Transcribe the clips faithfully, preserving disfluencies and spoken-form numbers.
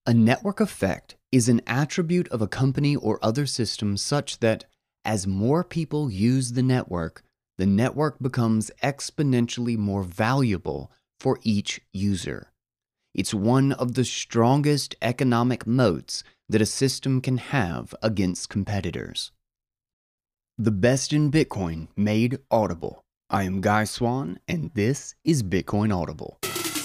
A network effect is an attribute of a company or other system such that as more people use the network, the network becomes exponentially more valuable for each user. It's one of the strongest economic moats that a system can have against competitors. The best in Bitcoin made audible. I am Guy Swan, and this is Bitcoin Audible.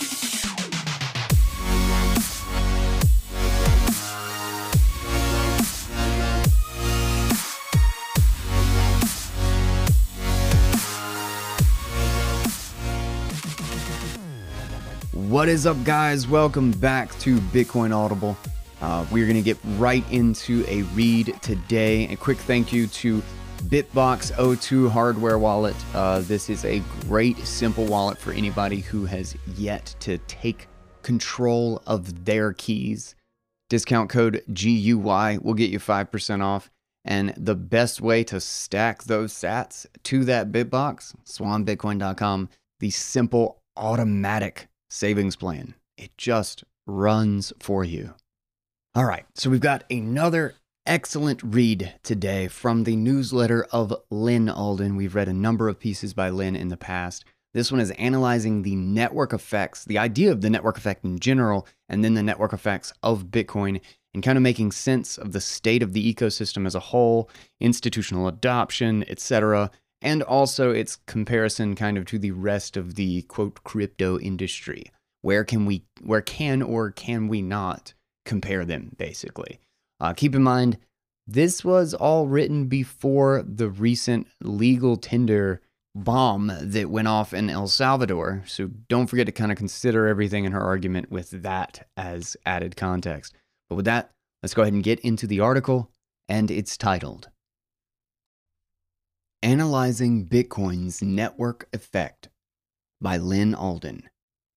What is up, guys? Welcome back to Bitcoin Audible. Uh, we're going to get right into a read today. A quick thank you to Bitbox O two hardware wallet. Uh, this is a great, simple wallet for anybody who has yet to take control of their keys. Discount code G U Y will get you five percent off. And the best way to stack those sats to that Bitbox, swan bitcoin dot com, the simple automatic savings plan. It just runs for you. All right, so we've got another excellent read today from the newsletter of Lyn Alden. We've read a number of pieces by Lyn in the past. This one is analyzing the network effects, the idea of the network effect in general, and then the network effects of Bitcoin, and kind of making sense of the state of the ecosystem as a whole, institutional adoption, et cetera, and also its comparison kind of to the rest of the quote crypto industry. Where can we, where can or can we not compare them, basically? Uh, keep in mind, this was all written before the recent legal tender bomb that went off in El Salvador. So don't forget to kind of consider everything in her argument with that as added context. But with that, let's go ahead and get into the article, and it's titled Analyzing Bitcoin's Network Effect by Lyn Alden.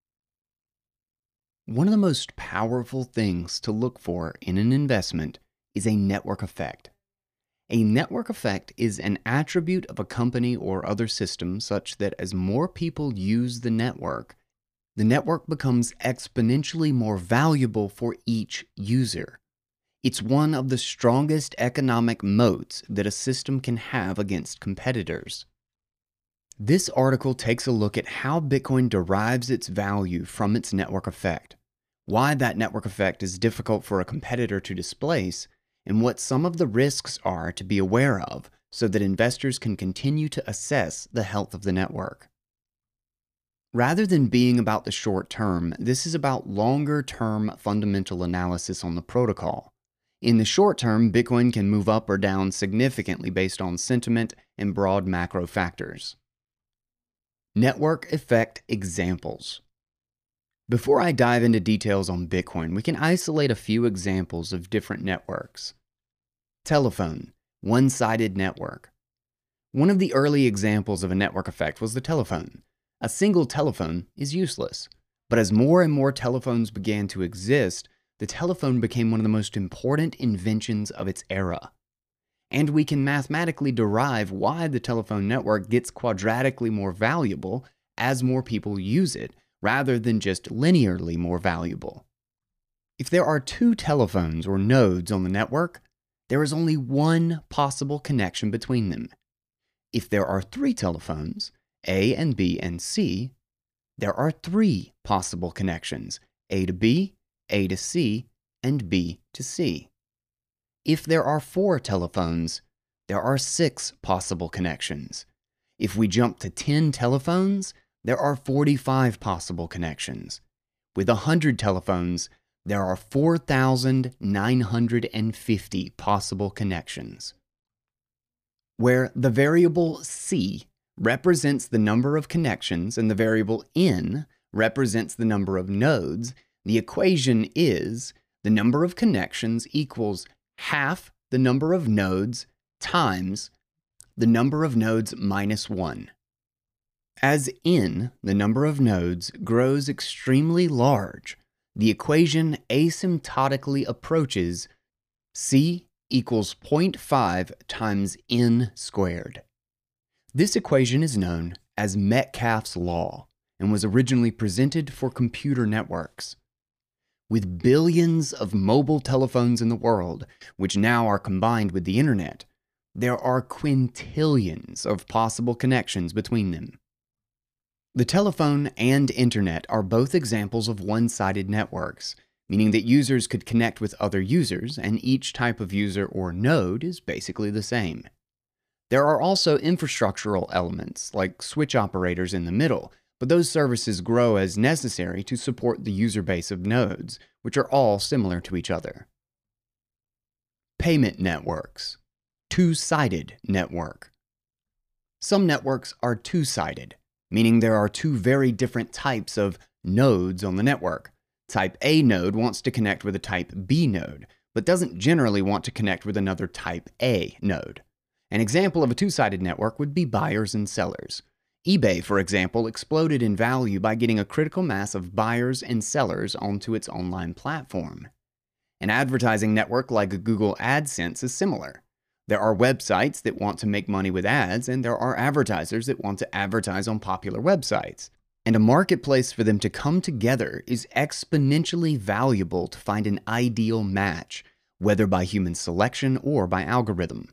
One of the most powerful things to look for in an investment is a network effect. A network effect is an attribute of a company or other system such that as more people use the network, the network becomes exponentially more valuable for each user. It's one of the strongest economic moats that a system can have against competitors. This article takes a look at how Bitcoin derives its value from its network effect, why that network effect is difficult for a competitor to displace, and what some of the risks are to be aware of so that investors can continue to assess the health of the network. Rather than being about the short term, this is about longer term fundamental analysis on the protocol. In the short term, Bitcoin can move up or down significantly based on sentiment and broad macro factors. Network effect examples. Before I dive into details on Bitcoin, we can isolate a few examples of different networks. Telephone, one-sided network. One of the early examples of a network effect was the telephone. A single telephone is useless, but as more and more telephones began to exist, the telephone became one of the most important inventions of its era. And we can mathematically derive why the telephone network gets quadratically more valuable as more people use it, rather than just linearly more valuable. If there are two telephones or nodes on the network, there is only one possible connection between them. If there are three telephones, A and B and C, there are three possible connections, A to B, A to C, and B to C. If there are four telephones, there are six possible connections. If we jump to ten telephones, there are forty-five possible connections. With one hundred telephones, there are four thousand nine hundred fifty possible connections. Where the variable C represents the number of connections and the variable N represents the number of nodes, the equation is the number of connections equals half the number of nodes times the number of nodes minus one. As N, the number of nodes, grows extremely large, the equation asymptotically approaches C equals zero point five times N squared. This equation is known as Metcalfe's law and was originally presented for computer networks. With billions of mobile telephones in the world, which now are combined with the internet, there are quintillions of possible connections between them. The telephone and internet are both examples of one-sided networks, meaning that users could connect with other users, and each type of user or node is basically the same. There are also infrastructural elements, like switch operators in the middle, but those services grow as necessary to support the user base of nodes, which are all similar to each other. Payment networks. Two-sided network. Some networks are two-sided, meaning there are two very different types of nodes on the network. Type A node wants to connect with a Type B node, but doesn't generally want to connect with another Type A node. An example of a two-sided network would be buyers and sellers. eBay, for example, exploded in value by getting a critical mass of buyers and sellers onto its online platform. An advertising network like Google AdSense is similar. There are websites that want to make money with ads, and there are advertisers that want to advertise on popular websites. And a marketplace for them to come together is exponentially valuable to find an ideal match, whether by human selection or by algorithm.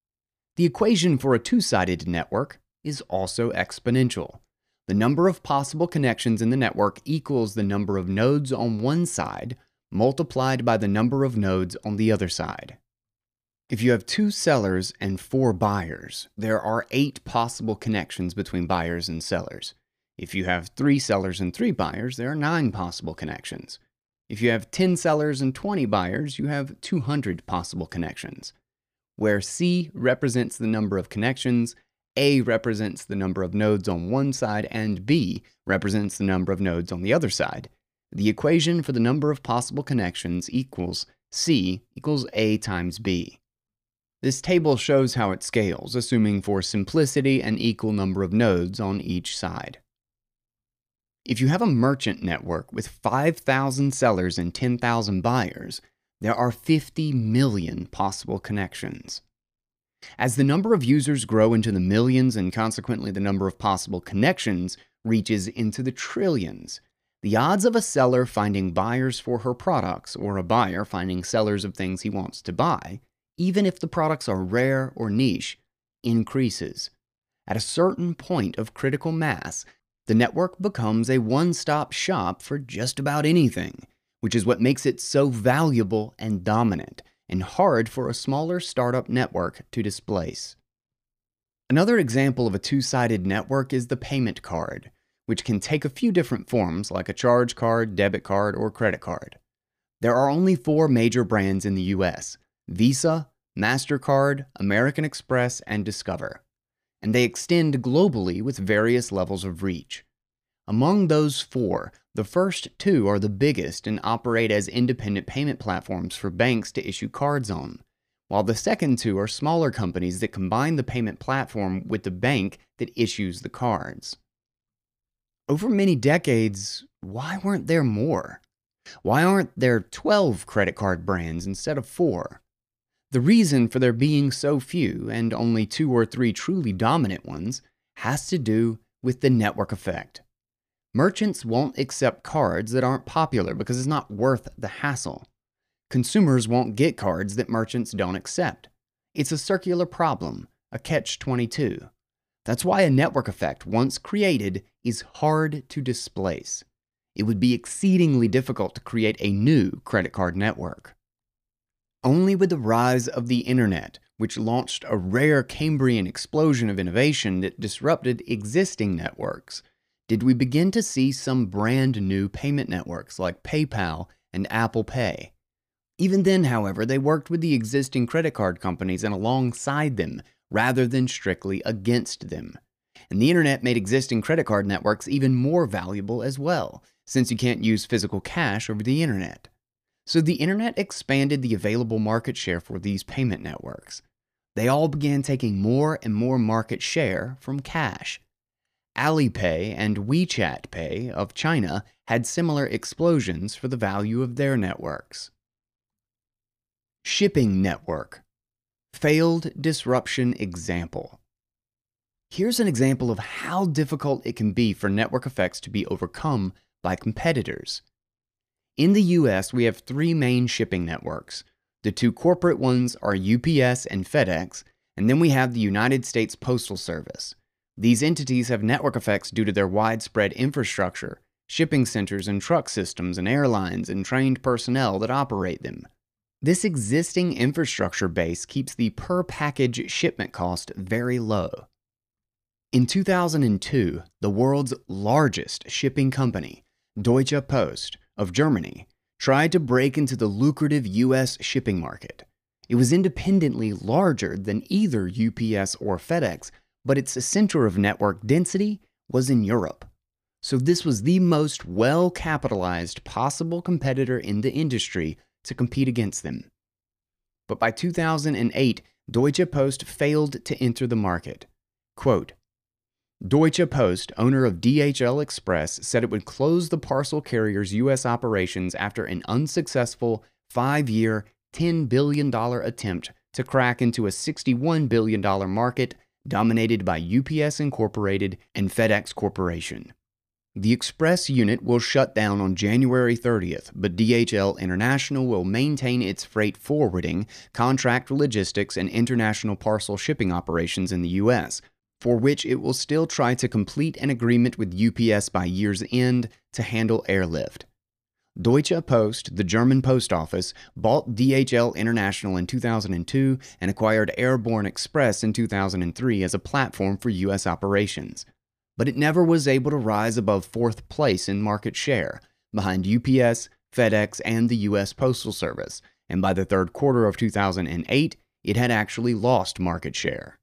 The equation for a two-sided network is also exponential. The number of possible connections in the network equals the number of nodes on one side multiplied by the number of nodes on the other side. If you have two sellers and four buyers, there are eight possible connections between buyers and sellers. If you have three sellers and three buyers, there are nine possible connections. If you have ten sellers and twenty buyers, you have two hundred possible connections. Where C represents the number of connections, A represents the number of nodes on one side, and B represents the number of nodes on the other side, the equation for the number of possible connections equals C equals A times B. This table shows how it scales, assuming for simplicity an equal number of nodes on each side. If you have a merchant network with five thousand sellers and ten thousand buyers, there are fifty million possible connections. As the number of users grow into the millions and consequently the number of possible connections reaches into the trillions, the odds of a seller finding buyers for her products or a buyer finding sellers of things he wants to buy, even if the products are rare or niche, increases. At a certain point of critical mass, the network becomes a one-stop shop for just about anything, which is what makes it so valuable and dominant, and hard for a smaller startup network to displace. Another example of a two-sided network is the payment card, which can take a few different forms like a charge card, debit card, or credit card. There are only four major brands in the U S: Visa, MasterCard, American Express, and Discover, and they extend globally with various levels of reach. Among those four, the first two are the biggest and operate as independent payment platforms for banks to issue cards on, while the second two are smaller companies that combine the payment platform with the bank that issues the cards. Over many decades, why weren't there more? Why aren't there twelve credit card brands instead of four? The reason for there being so few and only two or three truly dominant ones has to do with the network effect. Merchants won't accept cards that aren't popular because it's not worth the hassle. Consumers won't get cards that merchants don't accept. It's a circular problem, a catch twenty-two. That's why a network effect, once created, is hard to displace. It would be exceedingly difficult to create a new credit card network. Only with the rise of the internet, which launched a rare Cambrian explosion of innovation that disrupted existing networks, did we begin to see some brand new payment networks like PayPal and Apple Pay. Even then, however, they worked with the existing credit card companies and alongside them, rather than strictly against them. And the internet made existing credit card networks even more valuable as well, since you can't use physical cash over the internet. So the internet expanded the available market share for these payment networks. They all began taking more and more market share from cash. Alipay and WeChat Pay of China had similar explosions for the value of their networks. Shipping network. Failed disruption example. Here's an example of how difficult it can be for network effects to be overcome by competitors. In the U S, we have three main shipping networks. The two corporate ones are U P S and FedEx, and then we have the United States Postal Service. These entities have network effects due to their widespread infrastructure, shipping centers and truck systems and airlines and trained personnel that operate them. This existing infrastructure base keeps the per-package shipment cost very low. In two thousand two, the world's largest shipping company, Deutsche Post of Germany, tried to break into the lucrative U S shipping market. It was independently larger than either U P S or FedEx, but its center of network density was in Europe. So this was the most well-capitalized possible competitor in the industry to compete against them. But by two thousand eight, Deutsche Post failed to enter the market. Quote, Deutsche Post, owner of D H L Express, said it would close the parcel carrier's U S operations after an unsuccessful five-year, ten billion dollars attempt to crack into a sixty-one billion dollars market dominated by U P S Incorporated and FedEx Corporation. The Express unit will shut down on January thirtieth, but D H L International will maintain its freight forwarding, contract logistics, and international parcel shipping operations in the U S, for which it will still try to complete an agreement with U P S by year's end to handle airlift. Deutsche Post, the German post office, bought D H L International in two thousand two and acquired Airborne Express in two thousand three as a platform for U S operations. But it never was able to rise above fourth place in market share, behind U P S, FedEx, and the U S Postal Service, and by the third quarter of two thousand eight, it had actually lost market share.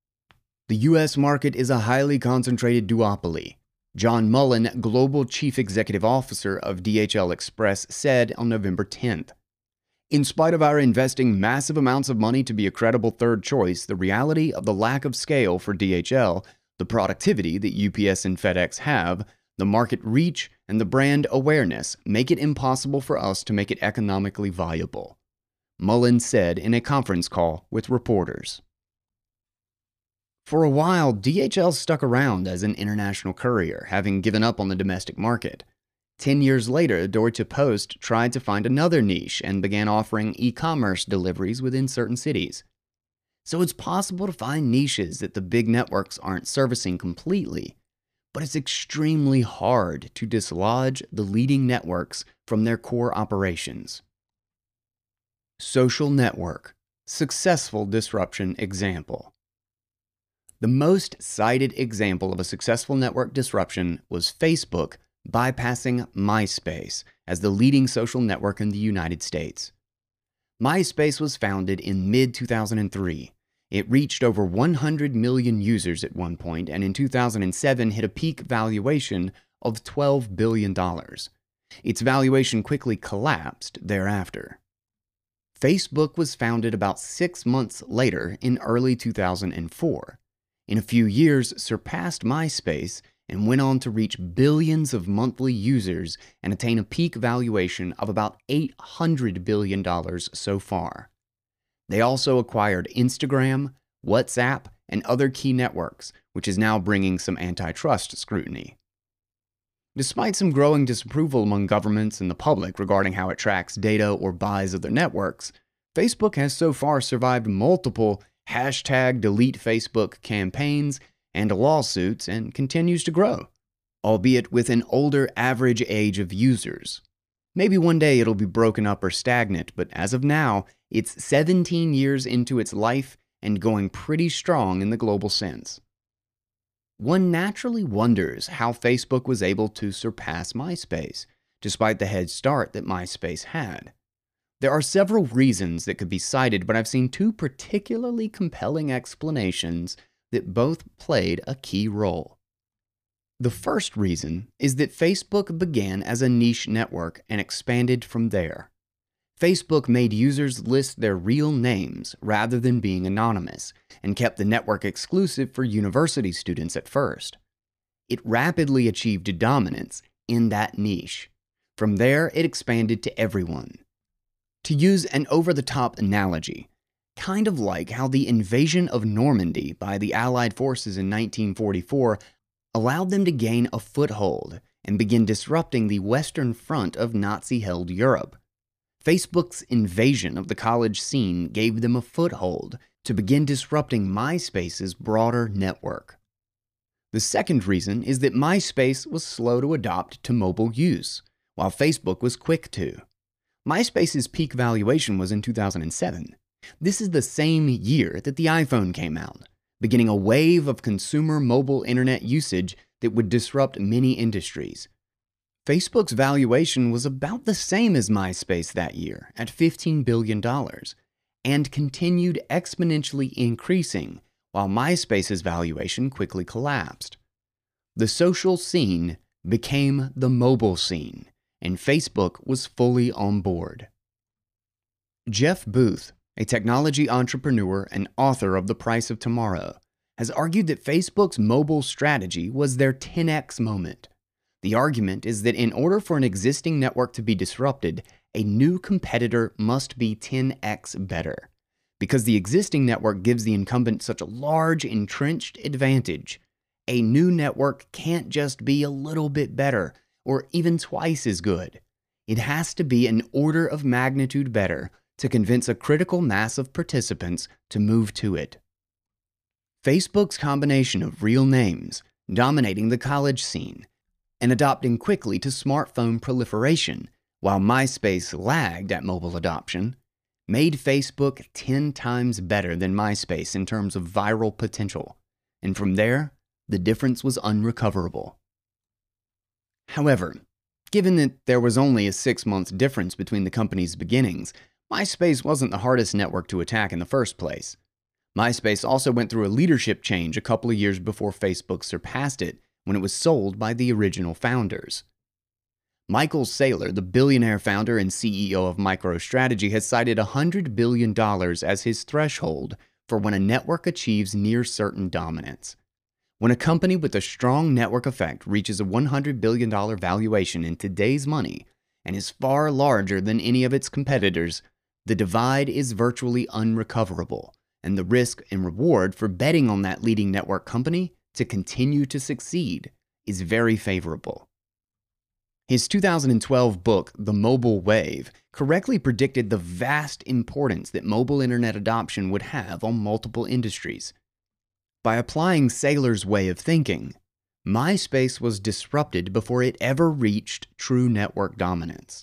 The U S market is a highly concentrated duopoly. John Mullen, Global Chief Executive Officer of D H L Express, said on November tenth, in spite of our investing massive amounts of money to be a credible third choice, the reality of the lack of scale for D H L, the productivity that U P S and FedEx have, the market reach, and the brand awareness make it impossible for us to make it economically viable, Mullen said in a conference call with reporters. For a while, D H L stuck around as an international courier, having given up on the domestic market. Ten years later, Deutsche Post tried to find another niche and began offering e-commerce deliveries within certain cities. So it's possible to find niches that the big networks aren't servicing completely, but it's extremely hard to dislodge the leading networks from their core operations. Social network, successful disruption example. The most cited example of a successful network disruption was Facebook bypassing MySpace as the leading social network in the United States. MySpace was founded in mid two thousand three. It reached over one hundred million users at one point, and in two thousand seven hit a peak valuation of twelve billion dollars. Its valuation quickly collapsed thereafter. Facebook was founded about six months later in early two thousand four. In a few years, surpassed MySpace and went on to reach billions of monthly users and attain a peak valuation of about eight hundred billion dollars so far. They also acquired Instagram, WhatsApp, and other key networks, which is now bringing some antitrust scrutiny. Despite some growing disapproval among governments and the public regarding how it tracks data or buys other networks, Facebook has so far survived multiple hashtag delete Facebook campaigns and lawsuits and continues to grow, albeit with an older average age of users. Maybe one day it'll be broken up or stagnant, but as of now, it's seventeen years into its life and going pretty strong in the global sense. One naturally wonders how Facebook was able to surpass MySpace, despite the head start that MySpace had. There are several reasons that could be cited, but I've seen two particularly compelling explanations that both played a key role. The first reason is that Facebook began as a niche network and expanded from there. Facebook made users list their real names rather than being anonymous, and kept the network exclusive for university students at first. It rapidly achieved dominance in that niche. From there, it expanded to everyone. To use an over-the-top analogy, kind of like how the invasion of Normandy by the Allied forces in nineteen forty-four allowed them to gain a foothold and begin disrupting the Western Front of Nazi-held Europe. Facebook's invasion of the college scene gave them a foothold to begin disrupting MySpace's broader network. The second reason is that MySpace was slow to adopt to mobile use, while Facebook was quick to. MySpace's peak valuation was in two thousand seven. This is the same year that the iPhone came out, beginning a wave of consumer mobile internet usage that would disrupt many industries. Facebook's valuation was about the same as MySpace that year, at fifteen billion dollars, and continued exponentially increasing while MySpace's valuation quickly collapsed. The social scene became the mobile scene, and Facebook was fully on board. Jeff Booth, a technology entrepreneur and author of The Price of Tomorrow, has argued that Facebook's mobile strategy was their ten X moment. The argument is that in order for an existing network to be disrupted, a new competitor must be ten X better. Because the existing network gives the incumbent such a large entrenched advantage, a new network can't just be a little bit better or even twice as good. It has to be an order of magnitude better to convince a critical mass of participants to move to it. Facebook's combination of real names, dominating the college scene, and adopting quickly to smartphone proliferation, while MySpace lagged at mobile adoption, made Facebook ten times better than MySpace in terms of viral potential, and from there, the difference was unrecoverable. However, given that there was only a six-month difference between the company's beginnings, MySpace wasn't the hardest network to attack in the first place. MySpace also went through a leadership change a couple of years before Facebook surpassed it when it was sold by the original founders. Michael Saylor, the billionaire founder and C E O of MicroStrategy, has cited one hundred billion dollars as his threshold for when a network achieves near certain dominance. When a company with a strong network effect reaches a one hundred billion dollars valuation in today's money and is far larger than any of its competitors, the divide is virtually unrecoverable, and the risk and reward for betting on that leading network company to continue to succeed is very favorable. His two thousand twelve book, The Mobile Wave, correctly predicted the vast importance that mobile internet adoption would have on multiple industries. By applying Saylor's way of thinking, MySpace was disrupted before it ever reached true network dominance.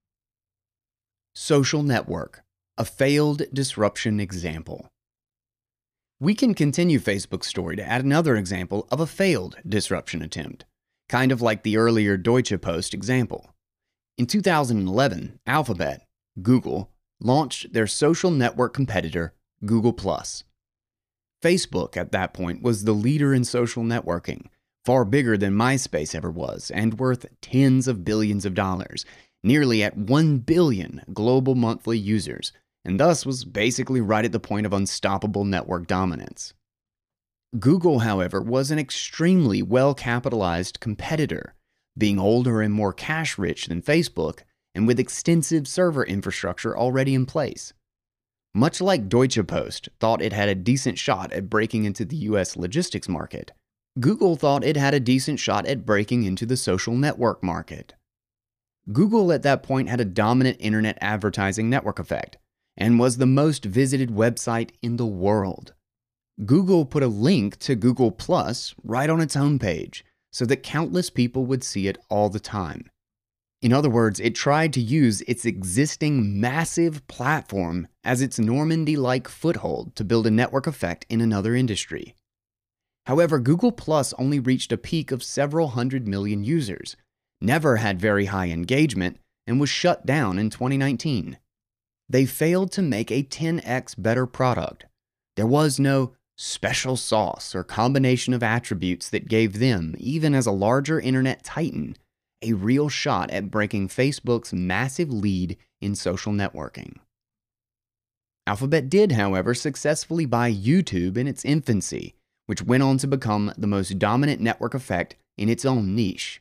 Social network, a failed disruption example. We can continue Facebook's story to add another example of a failed disruption attempt, kind of like the earlier Deutsche Post example. In two thousand eleven, Alphabet, Google, launched their social network competitor, Google plus. Facebook at that point was the leader in social networking, far bigger than MySpace ever was, and worth tens of billions of dollars, nearly at one billion global monthly users, and thus was basically right at the point of unstoppable network dominance. Google, however, was an extremely well-capitalized competitor, being older and more cash-rich than Facebook, and with extensive server infrastructure already in place. Much like Deutsche Post thought it had a decent shot at breaking into the U S logistics market, Google thought it had a decent shot at breaking into the social network market. Google at that point had a dominant internet advertising network effect, and was the most visited website in the world. Google put a link to Google plus right on its homepage so that countless people would see it all the time. In other words, it tried to use its existing massive platform as its Normandy-like foothold to build a network effect in another industry. However, Google plus only reached a peak of several hundred million users, never had very high engagement, and was shut down in twenty nineteen. They failed to make a ten X better product. There was no special sauce or combination of attributes that gave them, even as a larger internet titan, a real shot at breaking Facebook's massive lead in social networking. Alphabet did, however, successfully buy YouTube in its infancy, which went on to become the most dominant network effect in its own niche.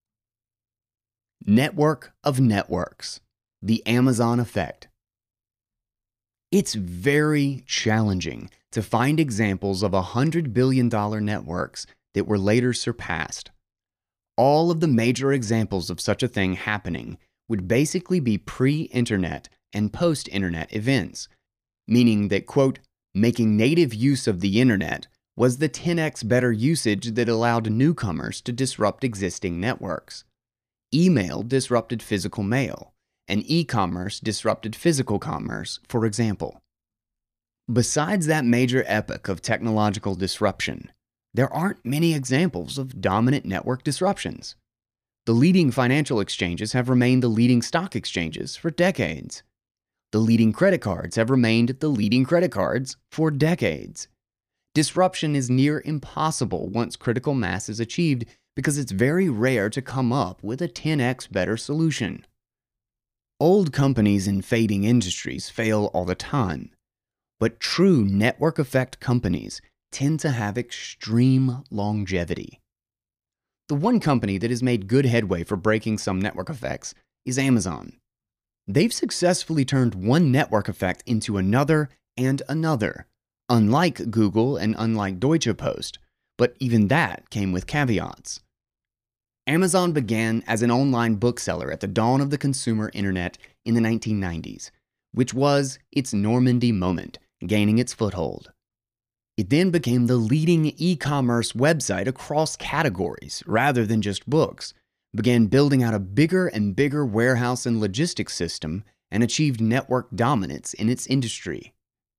Network of networks, the Amazon effect. It's very challenging to find examples of one hundred billion dollars networks that were later surpassed. All of the major examples of such a thing happening would basically be pre-internet and post-internet events, meaning that, quote, making native use of the internet was the ten x better usage that allowed newcomers to disrupt existing networks. Email disrupted physical mail, and e-commerce disrupted physical commerce, for example. Besides that major epoch of technological disruption, there aren't many examples of dominant network disruptions. The leading financial exchanges have remained the leading stock exchanges for decades. The leading credit cards have remained the leading credit cards for decades. Disruption is near impossible once critical mass is achieved because it's very rare to come up with a ten x better solution. Old companies in fading industries fail all the time, but true network effect companies tend to have extreme longevity. The one company that has made good headway for breaking some network effects is Amazon. They've successfully turned one network effect into another and another, unlike Google and unlike Deutsche Post, but even that came with caveats. Amazon began as an online bookseller at the dawn of the consumer internet in the nineteen nineties, which was its Normandy moment, gaining its foothold. It then became the leading e-commerce website across categories rather than just books, began building out a bigger and bigger warehouse and logistics system, and achieved network dominance in its industry.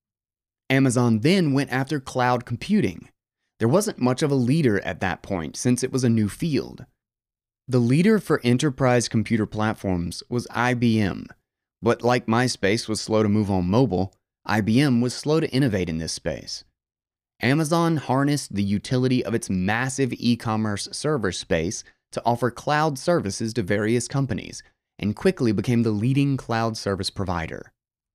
Amazon then went after cloud computing. There wasn't much of a leader at that point since it was a new field. The leader for enterprise computer platforms was I B M, but like MySpace was slow to move on mobile, I B M was slow to innovate in this space. Amazon harnessed the utility of its massive e-commerce server space to offer cloud services to various companies, and quickly became the leading cloud service provider.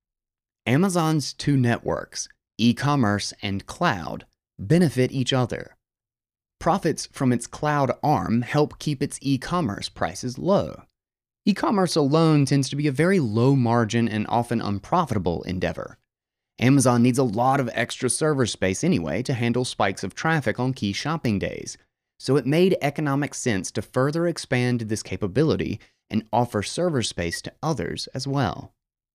Amazon's two networks, e-commerce and cloud, benefit each other. Profits from its cloud arm help keep its e-commerce prices low. E-commerce alone tends to be a very low margin and often unprofitable endeavor. Amazon needs a lot of extra server space anyway to handle spikes of traffic on key shopping days, so it made economic sense to further expand this capability and offer server space to others as well.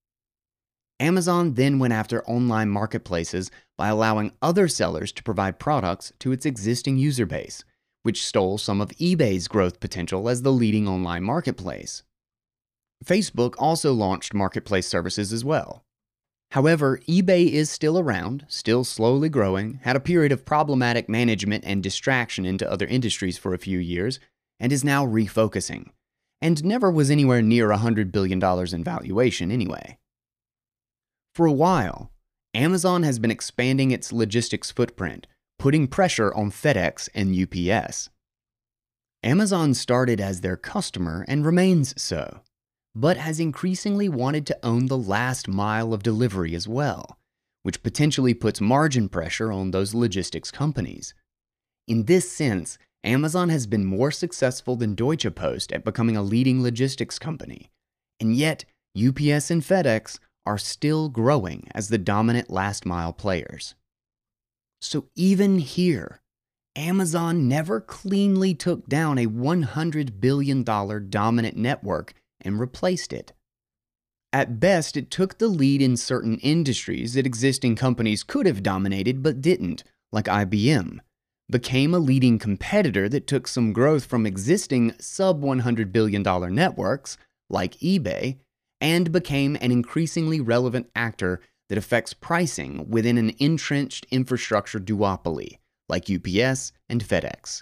Amazon then went after online marketplaces by allowing other sellers to provide products to its existing user base, which stole some of eBay's growth potential as the leading online marketplace. Facebook also launched marketplace services as well. However, eBay is still around, still slowly growing, had a period of problematic management and distraction into other industries for a few years, and is now refocusing, and never was anywhere near one hundred billion dollars in valuation anyway. For a while, Amazon has been expanding its logistics footprint, putting pressure on FedEx and U P S. Amazon started as their customer and remains so, but has increasingly wanted to own the last mile of delivery as well, which potentially puts margin pressure on those logistics companies. In this sense, Amazon has been more successful than Deutsche Post at becoming a leading logistics company, and yet U P S and FedEx are still growing as the dominant last-mile players. So even here, Amazon never cleanly took down a one hundred billion dollars dominant network and replaced it. At best, it took the lead in certain industries that existing companies could have dominated but didn't, like I B M, became a leading competitor that took some growth from existing sub one hundred billion dollars networks, like eBay, and became an increasingly relevant actor that affects pricing within an entrenched infrastructure duopoly, like U P S and FedEx.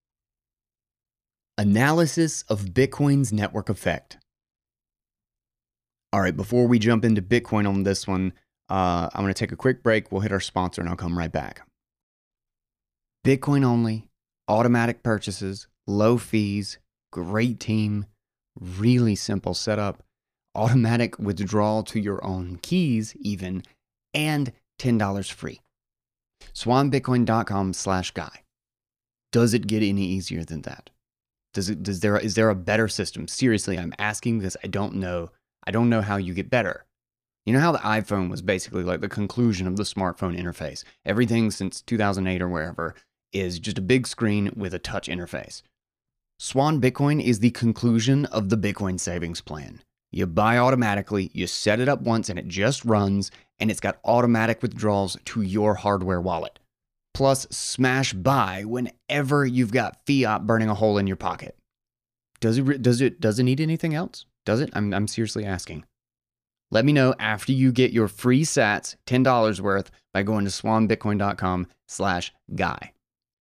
Analysis of Bitcoin's network effect. All right, before we jump into Bitcoin on this one, uh, I'm going to take a quick break. We'll hit our sponsor and I'll come right back. Bitcoin only, automatic purchases, low fees, great team, really simple setup, automatic withdrawal to your own keys even, and ten dollars free. swanbitcoin.com slash guy. Does it get any easier than that? Does it, does there, is there a better system? Seriously, I'm asking because I don't know. I don't know how you get better. You know how the iPhone was basically like the conclusion of the smartphone interface. Everything since two thousand eight or wherever is just a big screen with a touch interface. Swan Bitcoin is the conclusion of the Bitcoin savings plan. You buy automatically, you set it up once and it just runs, and it's got automatic withdrawals to your hardware wallet. Plus, smash buy whenever you've got fiat burning a hole in your pocket. Does it, does it, does it need anything else? Does it? I'm, I'm seriously asking. Let me know after you get your free sats, ten dollars worth, by going to swanbitcoin.com slash guy.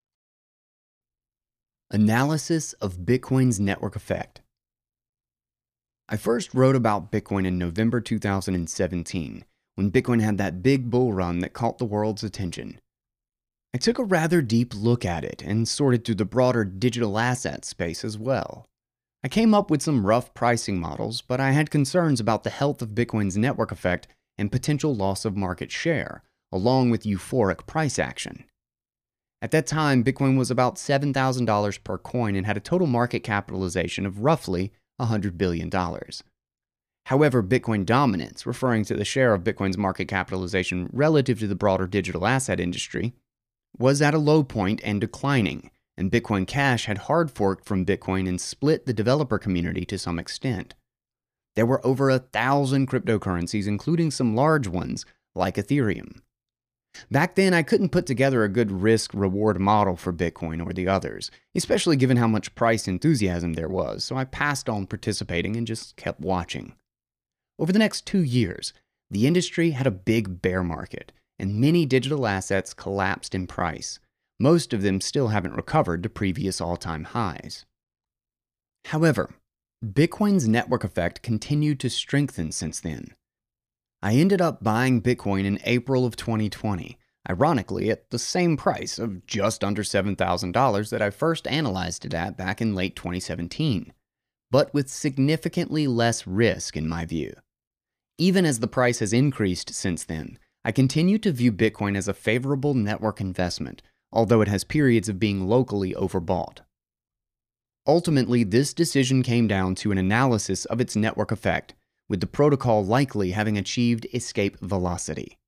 Analysis of Bitcoin's network effect. I first wrote about Bitcoin in November two thousand seventeen, when Bitcoin had that big bull run that caught the world's attention. I took a rather deep look at it and sorted through the broader digital asset space as well. I came up with some rough pricing models, but I had concerns about the health of Bitcoin's network effect and potential loss of market share, along with euphoric price action. At that time, Bitcoin was about seven thousand dollars per coin and had a total market capitalization of roughly one hundred billion dollars. However, Bitcoin dominance, referring to the share of Bitcoin's market capitalization relative to the broader digital asset industry, was at a low point and declining, and Bitcoin Cash had hard forked from Bitcoin and split the developer community to some extent. There were over a thousand cryptocurrencies, including some large ones like Ethereum. Back then, I couldn't put together a good risk-reward model for Bitcoin or the others, especially given how much price enthusiasm there was, so I passed on participating and just kept watching. Over the next two years, the industry had a big bear market, and many digital assets collapsed in price. Most of them still haven't recovered to previous all-time highs. However, Bitcoin's network effect continued to strengthen since then. I ended up buying Bitcoin in April of twenty twenty, ironically at the same price of just under seven thousand dollars that I first analyzed it at back in late twenty seventeen, but with significantly less risk in my view. Even as the price has increased since then, I continue to view Bitcoin as a favorable network investment, although it has periods of being locally overbought. Ultimately, this decision came down to an analysis of its network effect, with the protocol likely having achieved escape velocity.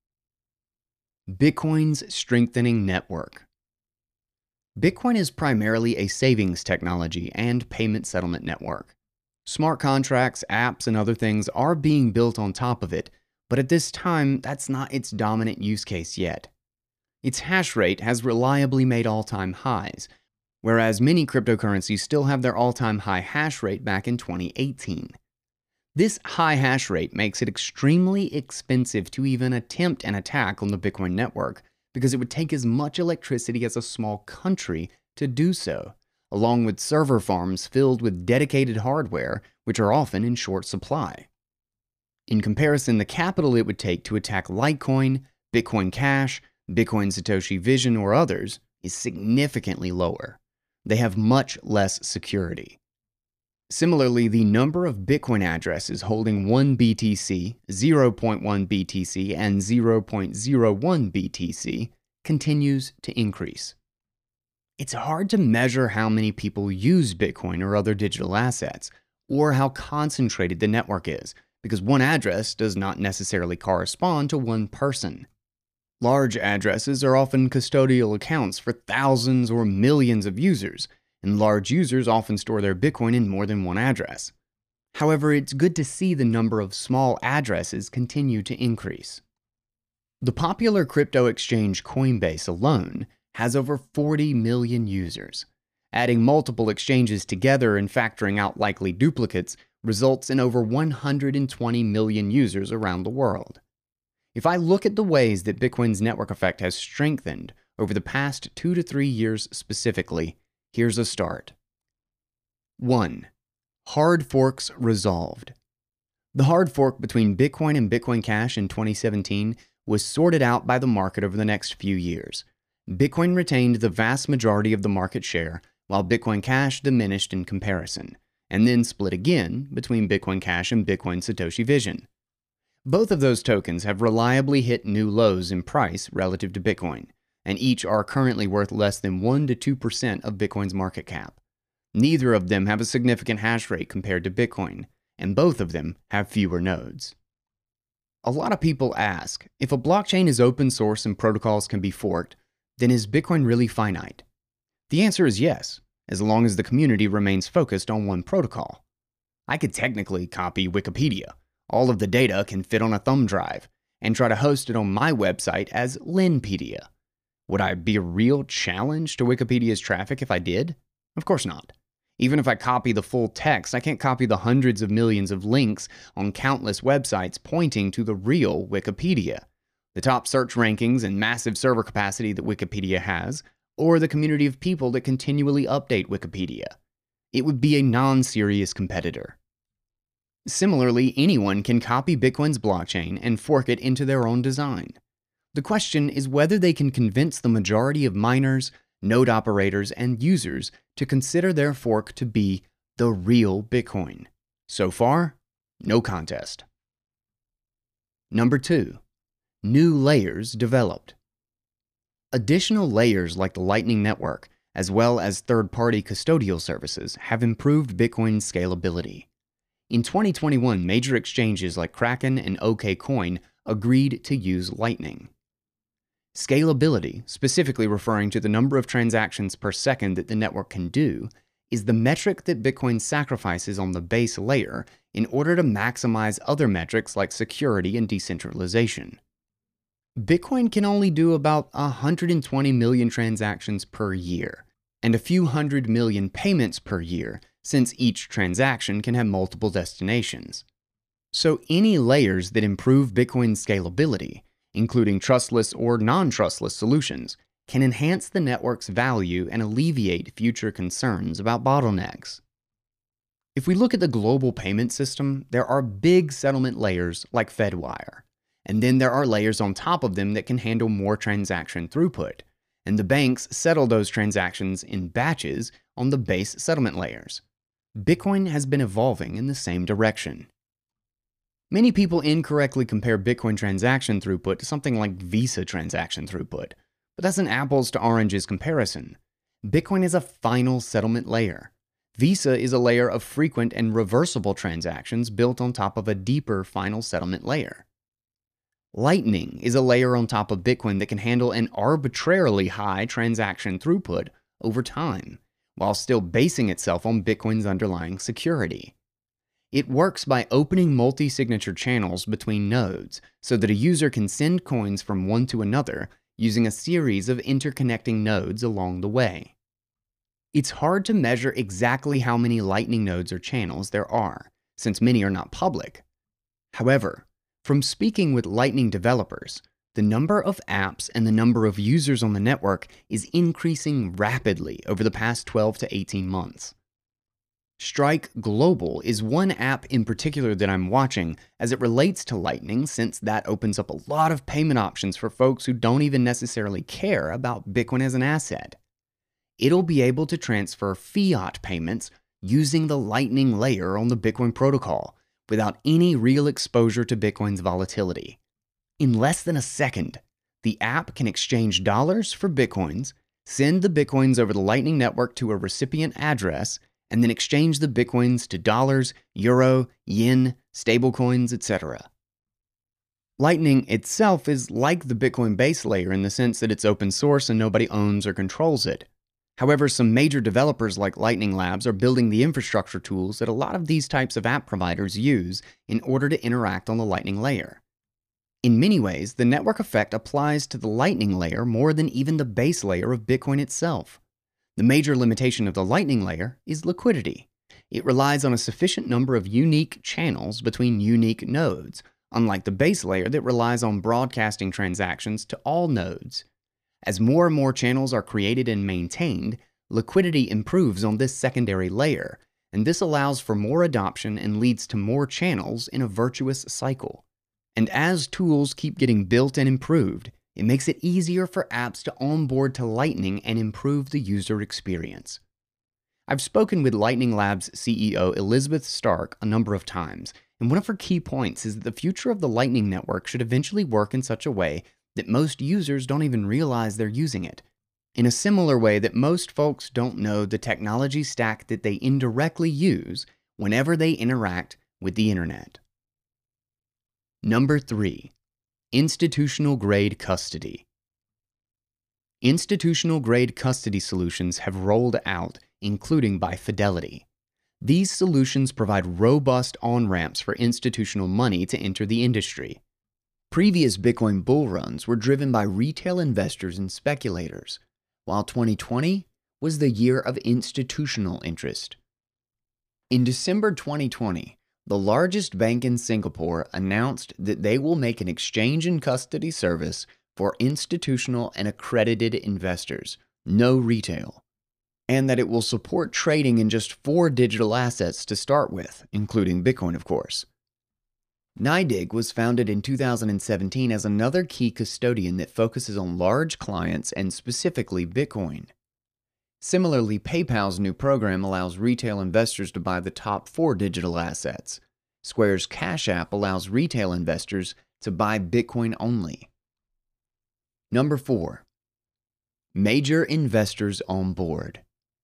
Bitcoin's strengthening network. Bitcoin is primarily a savings technology and payment settlement network. Smart contracts, apps, and other things are being built on top of it, but at this time, that's not its dominant use case yet. Its hash rate has reliably made all-time highs, whereas many cryptocurrencies still have their all-time high hash rate back in twenty eighteen. This high hash rate makes it extremely expensive to even attempt an attack on the Bitcoin network because it would take as much electricity as a small country to do so, along with server farms filled with dedicated hardware, which are often in short supply. In comparison, the capital it would take to attack Litecoin, Bitcoin Cash, Bitcoin Satoshi Vision, or others is significantly lower. They have much less security. Similarly, the number of Bitcoin addresses holding one B T C, zero point one B T C, and zero point zero one B T C continues to increase. It's hard to measure how many people use Bitcoin or other digital assets, or how concentrated the network is, because one address does not necessarily correspond to one person. Large addresses are often custodial accounts for thousands or millions of users, and large users often store their Bitcoin in more than one address. However, it's good to see the number of small addresses continue to increase. The popular crypto exchange Coinbase alone has over forty million users. Adding multiple exchanges together and factoring out likely duplicates results in over one hundred twenty million users around the world. If I look at the ways that Bitcoin's network effect has strengthened over the past two to three years specifically, here's a start. one. Hard forks resolved. The hard fork between Bitcoin and Bitcoin Cash in twenty seventeen was sorted out by the market over the next few years. Bitcoin retained the vast majority of the market share, while Bitcoin Cash diminished in comparison, and then split again between Bitcoin Cash and Bitcoin Satoshi Vision. Both of those tokens have reliably hit new lows in price relative to Bitcoin, and each are currently worth less than one to two percent of Bitcoin's market cap. Neither of them have a significant hash rate compared to Bitcoin, and both of them have fewer nodes. A lot of people ask, if a blockchain is open source and protocols can be forked, then is Bitcoin really finite? The answer is yes, as long as the community remains focused on one protocol. I could technically copy Wikipedia. All of the data can fit on a thumb drive, and try to host it on my website as Linpedia. Would I be a real challenge to Wikipedia's traffic if I did? Of course not. Even if I copy the full text, I can't copy the hundreds of millions of links on countless websites pointing to the real Wikipedia, the top search rankings and massive server capacity that Wikipedia has, or the community of people that continually update Wikipedia. It would be a non-serious competitor. Similarly, anyone can copy Bitcoin's blockchain and fork it into their own design. The question is whether they can convince the majority of miners, node operators, and users to consider their fork to be the real Bitcoin. So far, no contest. Number two, new layers developed. Additional layers like the Lightning Network, as well as third-party custodial services, have improved Bitcoin's scalability. In twenty twenty-one, major exchanges like Kraken and OKCoin agreed to use Lightning. Scalability, specifically referring to the number of transactions per second that the network can do, is the metric that Bitcoin sacrifices on the base layer in order to maximize other metrics like security and decentralization. Bitcoin can only do about one hundred twenty million transactions per year, and a few hundred million payments per year, since each transaction can have multiple destinations. So any layers that improve Bitcoin's scalability, including trustless or non-trustless solutions, can enhance the network's value and alleviate future concerns about bottlenecks. If we look at the global payment system, there are big settlement layers like Fedwire, and then there are layers on top of them that can handle more transaction throughput, and the banks settle those transactions in batches on the base settlement layers. Bitcoin has been evolving in the same direction. Many people incorrectly compare Bitcoin transaction throughput to something like Visa transaction throughput, but that's an apples to oranges comparison. Bitcoin is a final settlement layer. Visa is a layer of frequent and reversible transactions built on top of a deeper final settlement layer. Lightning is a layer on top of Bitcoin that can handle an arbitrarily high transaction throughput over time, while still basing itself on Bitcoin's underlying security. It works by opening multi-signature channels between nodes so that a user can send coins from one to another using a series of interconnecting nodes along the way. It's hard to measure exactly how many Lightning nodes or channels there are, since many are not public. However, from speaking with Lightning developers, the number of apps and the number of users on the network is increasing rapidly over the past twelve to eighteen months. Strike Global is one app in particular that I'm watching as it relates to Lightning, since that opens up a lot of payment options for folks who don't even necessarily care about Bitcoin as an asset. It'll be able to transfer fiat payments using the Lightning layer on the Bitcoin protocol without any real exposure to Bitcoin's volatility. In less than a second, the app can exchange dollars for Bitcoins, send the Bitcoins over the Lightning network to a recipient address, and then exchange the Bitcoins to dollars, euro, yen, stablecoins, et cetera. Lightning itself is like the Bitcoin base layer in the sense that it's open source and nobody owns or controls it. However, some major developers like Lightning Labs are building the infrastructure tools that a lot of these types of app providers use in order to interact on the Lightning layer. In many ways, the network effect applies to the Lightning layer more than even the base layer of Bitcoin itself. The major limitation of the Lightning layer is liquidity. It relies on a sufficient number of unique channels between unique nodes, unlike the base layer that relies on broadcasting transactions to all nodes. As more and more channels are created and maintained, liquidity improves on this secondary layer, and this allows for more adoption and leads to more channels in a virtuous cycle. And as tools keep getting built and improved, it makes it easier for apps to onboard to Lightning and improve the user experience. I've spoken with Lightning Labs C E O Elizabeth Stark a number of times, and one of her key points is that the future of the Lightning Network should eventually work in such a way that most users don't even realize they're using it, in a similar way that most folks don't know the technology stack that they indirectly use whenever they interact with the internet. Number three. Institutional-grade custody. Institutional-grade custody solutions have rolled out including by Fidelity. These solutions provide robust on-ramps for institutional money to enter the industry. Previous Bitcoin bull runs were driven by retail investors and speculators, while twenty twenty was the year of institutional interest. In December twenty twenty, the largest bank in Singapore announced that they will make an exchange and custody service for institutional and accredited investors, no retail, and that it will support trading in just four digital assets to start with, including Bitcoin, of course. NYDIG was founded in two thousand seventeen as another key custodian that focuses on large clients and specifically Bitcoin. Similarly, PayPal's new program allows retail investors to buy the top four digital assets. Square's Cash App allows retail investors to buy Bitcoin only. Number four. Major investors on board.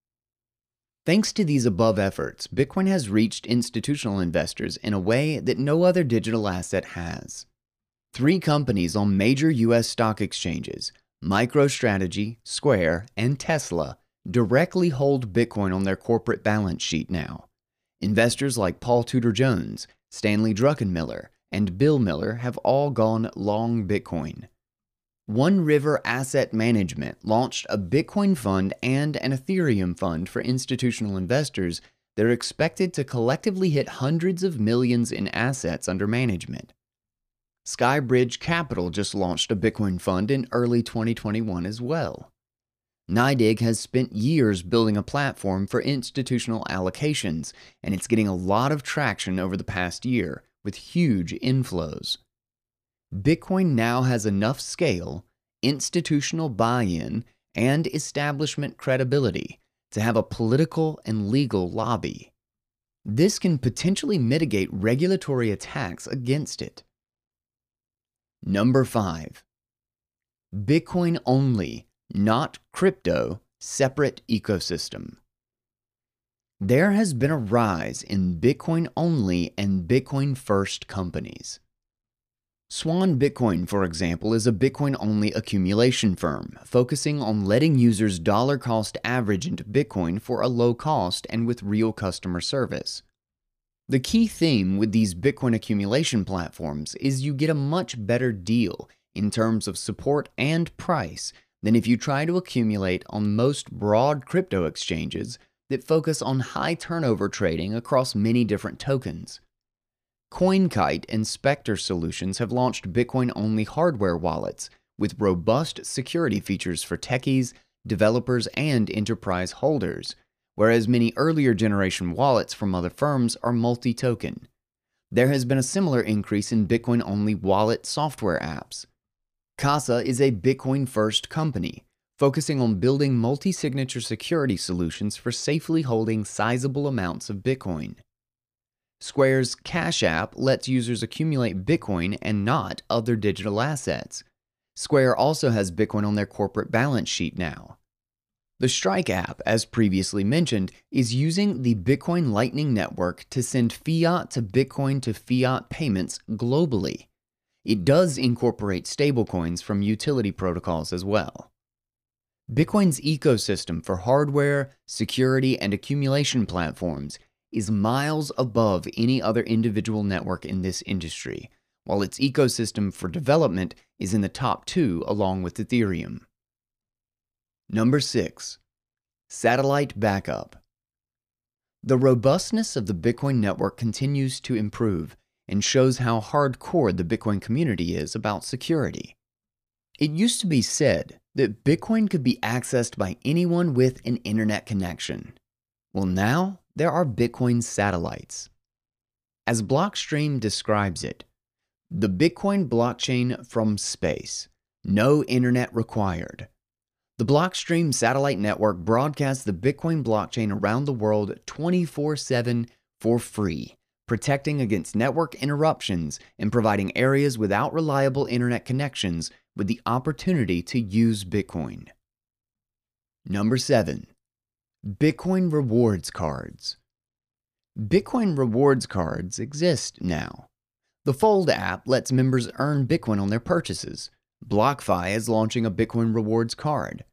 Thanks to these above efforts, Bitcoin has reached institutional investors in a way that no other digital asset has. Three companies on major U S stock exchanges, MicroStrategy, Square, and Tesla, directly hold Bitcoin on their corporate balance sheet now. Investors like Paul Tudor Jones, Stanley Druckenmiller, and Bill Miller have all gone long Bitcoin. One River Asset Management launched a Bitcoin fund and an Ethereum fund for institutional investors that are expected to collectively hit hundreds of millions in assets under management. Skybridge Capital just launched a Bitcoin fund in early twenty twenty-one as well. NYDIG has spent years building a platform for institutional allocations, and it's getting a lot of traction over the past year with huge inflows. Bitcoin now has enough scale, institutional buy-in, and establishment credibility to have a political and legal lobby. This can potentially mitigate regulatory attacks against it. Number five. Bitcoin only, not crypto, separate ecosystem. There has been a rise in Bitcoin only and Bitcoin first companies. Swan Bitcoin, for example, is a Bitcoin-only accumulation firm, focusing on letting users dollar cost average into Bitcoin for a low cost and with real customer service. The key theme with these Bitcoin accumulation platforms is you get a much better deal in terms of support and price than if you try to accumulate on most broad crypto exchanges that focus on high turnover trading across many different tokens. CoinKite and Spectre Solutions have launched Bitcoin-only hardware wallets with robust security features for techies, developers, and enterprise holders, whereas many earlier generation wallets from other firms are multi-token. There has been a similar increase in Bitcoin-only wallet software apps. Casa is a Bitcoin-first company, focusing on building multi-signature security solutions for safely holding sizable amounts of Bitcoin. Square's Cash App lets users accumulate Bitcoin and not other digital assets. Square also has Bitcoin on their corporate balance sheet now. The Strike app, as previously mentioned, is using the Bitcoin Lightning Network to send fiat to Bitcoin to fiat payments globally. It does incorporate stablecoins from utility protocols as well. Bitcoin's ecosystem for hardware, security, and accumulation platforms is miles above any other individual network in this industry, while its ecosystem for development is in the top two along with Ethereum. Number six. Satellite backup. The robustness of the Bitcoin network continues to improve and shows how hardcore the Bitcoin community is about security. It used to be said that Bitcoin could be accessed by anyone with an internet connection. Well, now there are Bitcoin satellites. As Blockstream describes it, the Bitcoin blockchain from space, no internet required. The Blockstream satellite network broadcasts the Bitcoin blockchain around the world twenty-four seven for free, protecting against network interruptions and providing areas without reliable internet connections with the opportunity to use Bitcoin. Number seven. Bitcoin rewards cards. Bitcoin rewards cards exist now. The Fold app lets members earn Bitcoin on their purchases. BlockFi is launching a Bitcoin rewards card.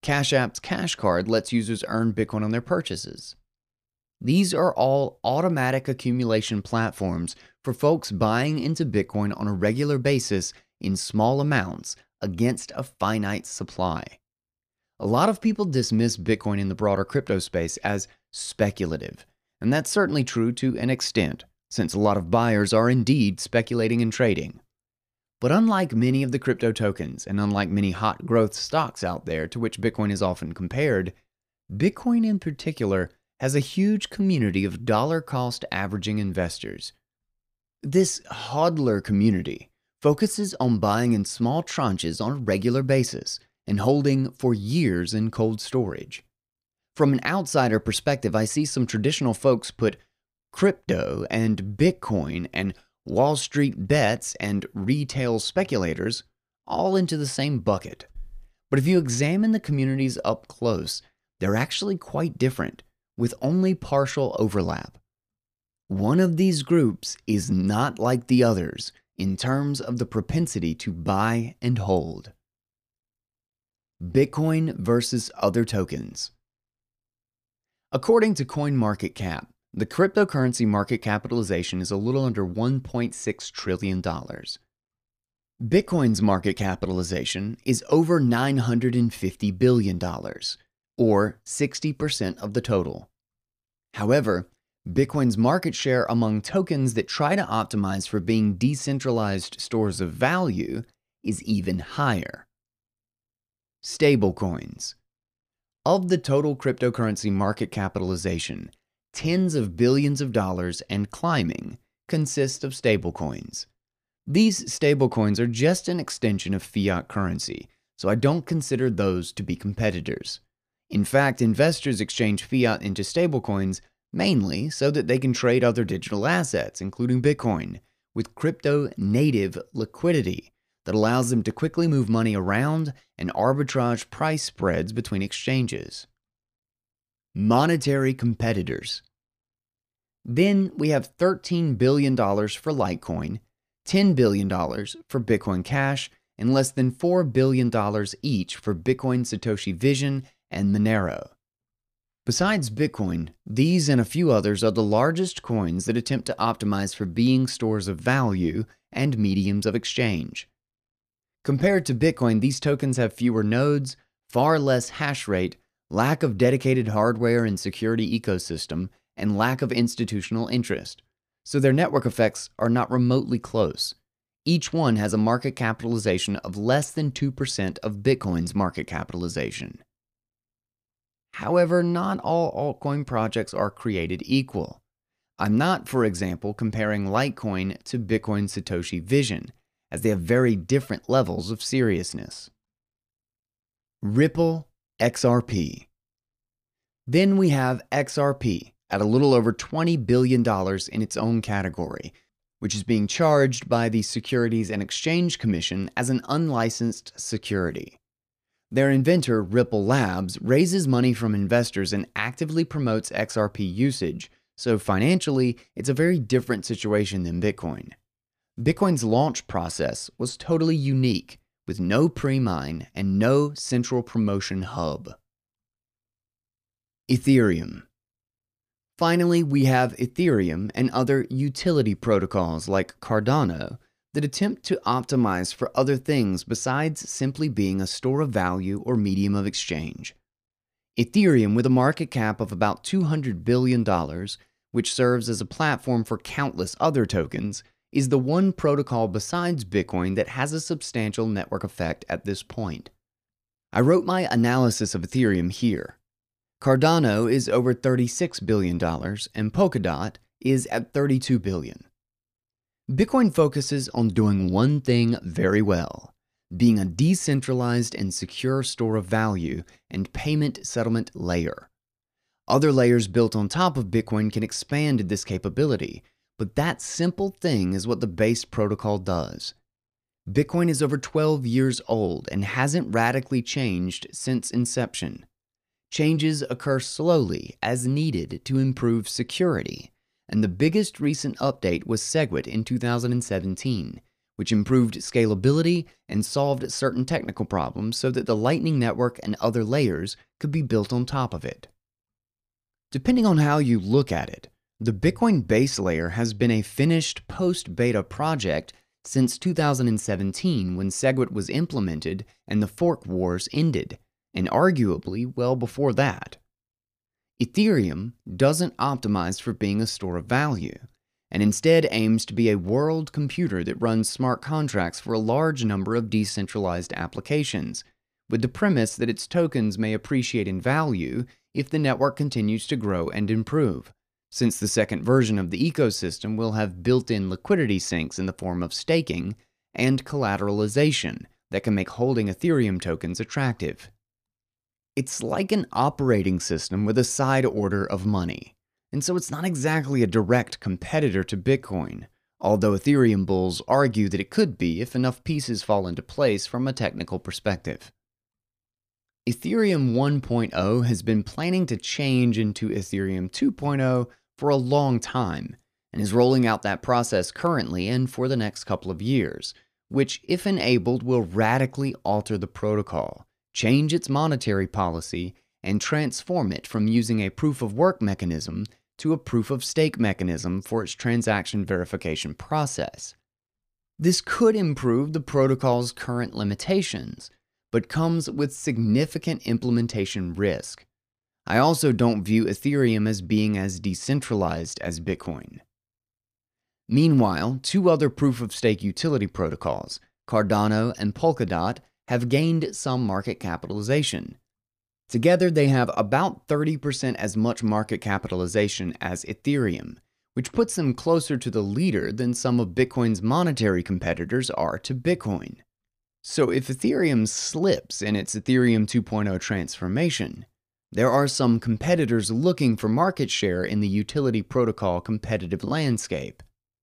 Cash App's Cash Card lets users earn Bitcoin on their purchases. These are all automatic accumulation platforms for folks buying into Bitcoin on a regular basis in small amounts against a finite supply. A lot of people dismiss Bitcoin in the broader crypto space as speculative, and that's certainly true to an extent, since a lot of buyers are indeed speculating and trading. But unlike many of the crypto tokens, and unlike many hot growth stocks out there to which Bitcoin is often compared, Bitcoin in particular has a huge community of dollar-cost averaging investors. This hodler community focuses on buying in small tranches on a regular basis and holding for years in cold storage. From an outsider perspective, I see some traditional folks put crypto and Bitcoin and Wall Street bets and retail speculators all into the same bucket. But if you examine the communities up close, they're actually quite different, with only partial overlap. One of these groups is not like the others in terms of the propensity to buy and hold. Bitcoin versus other tokens. According to CoinMarketCap, the cryptocurrency market capitalization is a little under one point six trillion dollars. Bitcoin's market capitalization is over nine hundred fifty billion dollars, or sixty percent of the total. However, Bitcoin's market share among tokens that try to optimize for being decentralized stores of value is even higher. Stablecoins. Of the total cryptocurrency market capitalization, tens of billions of dollars and climbing consist of stablecoins. These stablecoins are just an extension of fiat currency, so I don't consider those to be competitors. In fact, investors exchange fiat into stablecoins mainly so that they can trade other digital assets, including Bitcoin, with crypto-native liquidity that allows them to quickly move money around and arbitrage price spreads between exchanges. Monetary competitors. Then we have thirteen billion dollars for Litecoin, ten billion dollars for Bitcoin Cash, and less than four billion dollars each for Bitcoin Satoshi Vision and Monero. Besides Bitcoin, these and a few others are the largest coins that attempt to optimize for being stores of value and mediums of exchange. Compared to Bitcoin, these tokens have fewer nodes, far less hash rate, lack of dedicated hardware and security ecosystem, and lack of institutional interest, so their network effects are not remotely close. Each one has a market capitalization of less than two percent of Bitcoin's market capitalization. However, not all altcoin projects are created equal. I'm not, for example, comparing Litecoin to Bitcoin Satoshi Vision, as they have very different levels of seriousness. Ripple X R P. Then we have X R P at a little over twenty billion dollars in its own category, which is being charged by the Securities and Exchange Commission as an unlicensed security. Their inventor, Ripple Labs, raises money from investors and actively promotes X R P usage, so financially, it's a very different situation than Bitcoin. Bitcoin's launch process was totally unique, with no pre-mine and no central promotion hub. Ethereum. Finally, we have Ethereum and other utility protocols like Cardano that attempt to optimize for other things besides simply being a store of value or medium of exchange. Ethereum, with a market cap of about two hundred billion dollars, which serves as a platform for countless other tokens, is the one protocol besides Bitcoin that has a substantial network effect at this point. I wrote my analysis of Ethereum here. Cardano is over thirty-six billion dollars and Polkadot is at thirty-two billion dollars. Bitcoin focuses on doing one thing very well, being a decentralized and secure store of value and payment settlement layer. Other layers built on top of Bitcoin can expand this capability, but that simple thing is what the base protocol does. Bitcoin is over twelve years old and hasn't radically changed since inception. Changes occur slowly as needed to improve security, and the biggest recent update was SegWit in two thousand seventeen, which improved scalability and solved certain technical problems so that the Lightning Network and other layers could be built on top of it. Depending on how you look at it, the Bitcoin base layer has been a finished post-beta project since two thousand seventeen when SegWit was implemented and the fork wars ended, and arguably well before that. Ethereum doesn't optimize for being a store of value, and instead aims to be a world computer that runs smart contracts for a large number of decentralized applications, with the premise that its tokens may appreciate in value if the network continues to grow and improve, since the second version of the ecosystem will have built-in liquidity sinks in the form of staking and collateralization that can make holding Ethereum tokens attractive. It's like an operating system with a side order of money, and so it's not exactly a direct competitor to Bitcoin, although Ethereum bulls argue that it could be if enough pieces fall into place from a technical perspective. Ethereum one point oh has been planning to change into Ethereum two point oh for a long time, and is rolling out that process currently and for the next couple of years, which, if enabled, will radically alter the protocol, change its monetary policy, and transform it from using a proof-of-work mechanism to a proof-of-stake mechanism for its transaction verification process. This could improve the protocol's current limitations, but comes with significant implementation risk. I also don't view Ethereum as being as decentralized as Bitcoin. Meanwhile, two other proof-of-stake utility protocols, Cardano and Polkadot, have gained some market capitalization. Together, they have about thirty percent as much market capitalization as Ethereum, which puts them closer to the leader than some of Bitcoin's monetary competitors are to Bitcoin. So if Ethereum slips in its Ethereum two point oh transformation, there are some competitors looking for market share in the utility protocol competitive landscape.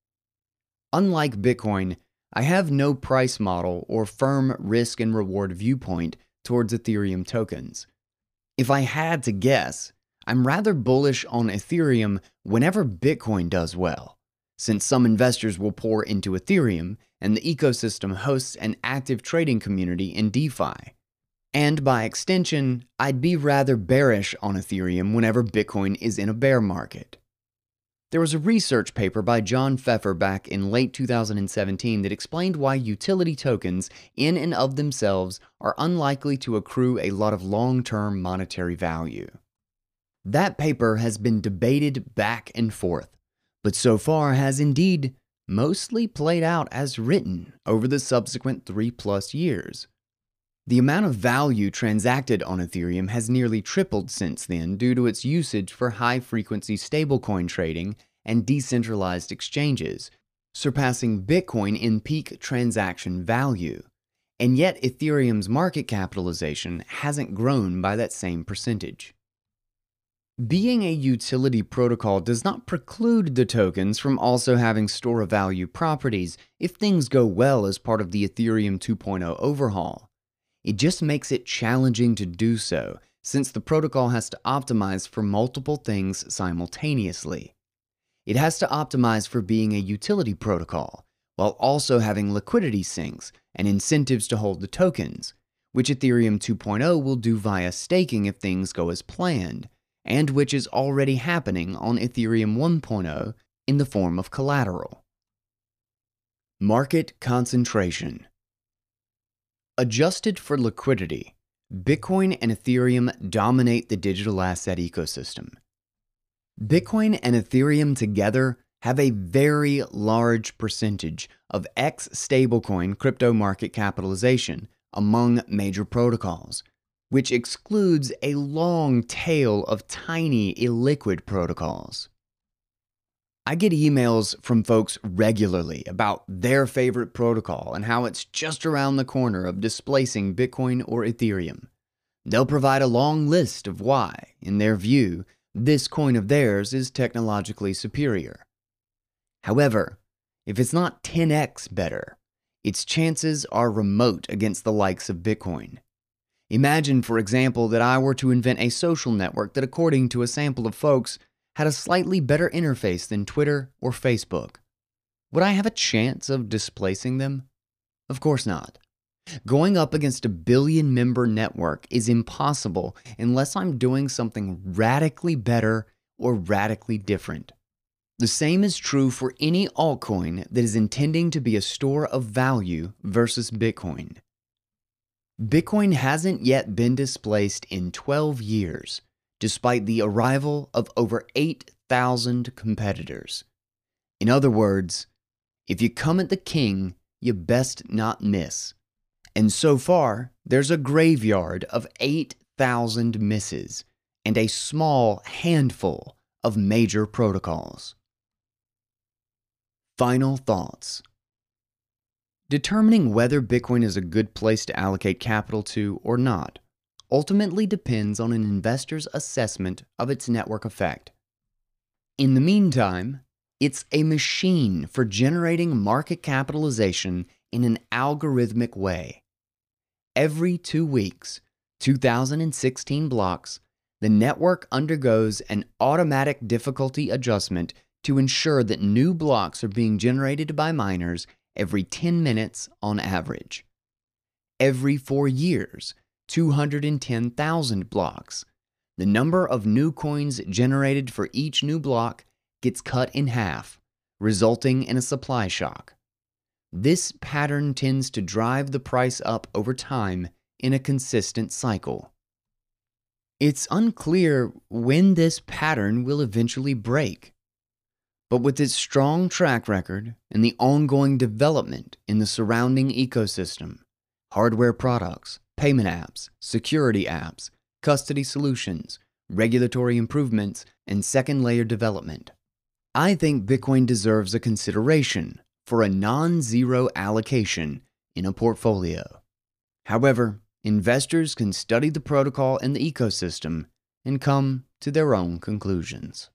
Unlike Bitcoin, I have no price model or firm risk and reward viewpoint towards Ethereum tokens. If I had to guess, I'm rather bullish on Ethereum whenever Bitcoin does well, since some investors will pour into Ethereum and the ecosystem hosts an active trading community in DeFi. And by extension, I'd be rather bearish on Ethereum whenever Bitcoin is in a bear market. There was a research paper by John Pfeffer back in late two thousand seventeen that explained why utility tokens in and of themselves are unlikely to accrue a lot of long-term monetary value. That paper has been debated back and forth, but so far has indeed mostly played out as written over the subsequent three plus years. The amount of value transacted on Ethereum has nearly tripled since then due to its usage for high-frequency stablecoin trading and decentralized exchanges, surpassing Bitcoin in peak transaction value. And yet Ethereum's market capitalization hasn't grown by that same percentage. Being a utility protocol does not preclude the tokens from also having store of value properties if things go well as part of the Ethereum two point oh overhaul. It just makes it challenging to do so, since the protocol has to optimize for multiple things simultaneously. It has to optimize for being a utility protocol, while also having liquidity sinks and incentives to hold the tokens, which Ethereum two point oh will do via staking if things go as planned, and which is already happening on Ethereum one point oh in the form of collateral. Market concentration. Adjusted for liquidity, Bitcoin and Ethereum dominate the digital asset ecosystem. Bitcoin and Ethereum together have a very large percentage of X stablecoin crypto market capitalization among major protocols, which excludes a long tail of tiny illiquid protocols. I get emails from folks regularly about their favorite protocol and how it's just around the corner of displacing Bitcoin or Ethereum. They'll provide a long list of why, in their view, this coin of theirs is technologically superior. However, if it's not ten X better, its chances are remote against the likes of Bitcoin. Imagine, for example, that I were to invent a social network that, according to a sample of folks, had a slightly better interface than Twitter or Facebook. Would I have a chance of displacing them? Of course not. Going up against a billion member network is impossible unless I'm doing something radically better or radically different. The same is true for any altcoin that is intending to be a store of value versus Bitcoin. Bitcoin hasn't yet been displaced in twelve years, despite the arrival of over eight thousand competitors. In other words, if you come at the king, you best not miss. And so far, there's a graveyard of eight thousand misses and a small handful of major protocols. Final thoughts. Determining whether Bitcoin is a good place to allocate capital to or not ultimately depends on an investor's assessment of its network effect. In the meantime, it's a machine for generating market capitalization in an algorithmic way. Every two weeks, two thousand sixteen blocks, the network undergoes an automatic difficulty adjustment to ensure that new blocks are being generated by miners every ten minutes on average. Every four years, two hundred ten thousand blocks. The number of new coins generated for each new block gets cut in half, resulting in a supply shock. This pattern tends to drive the price up over time in a consistent cycle. It's unclear when this pattern will eventually break. But with its strong track record and the ongoing development in the surrounding ecosystem, hardware products, payment apps, security apps, custody solutions, regulatory improvements, and second-layer development, I think Bitcoin deserves a consideration for a non-zero allocation in a portfolio. However, investors can study the protocol and the ecosystem and come to their own conclusions.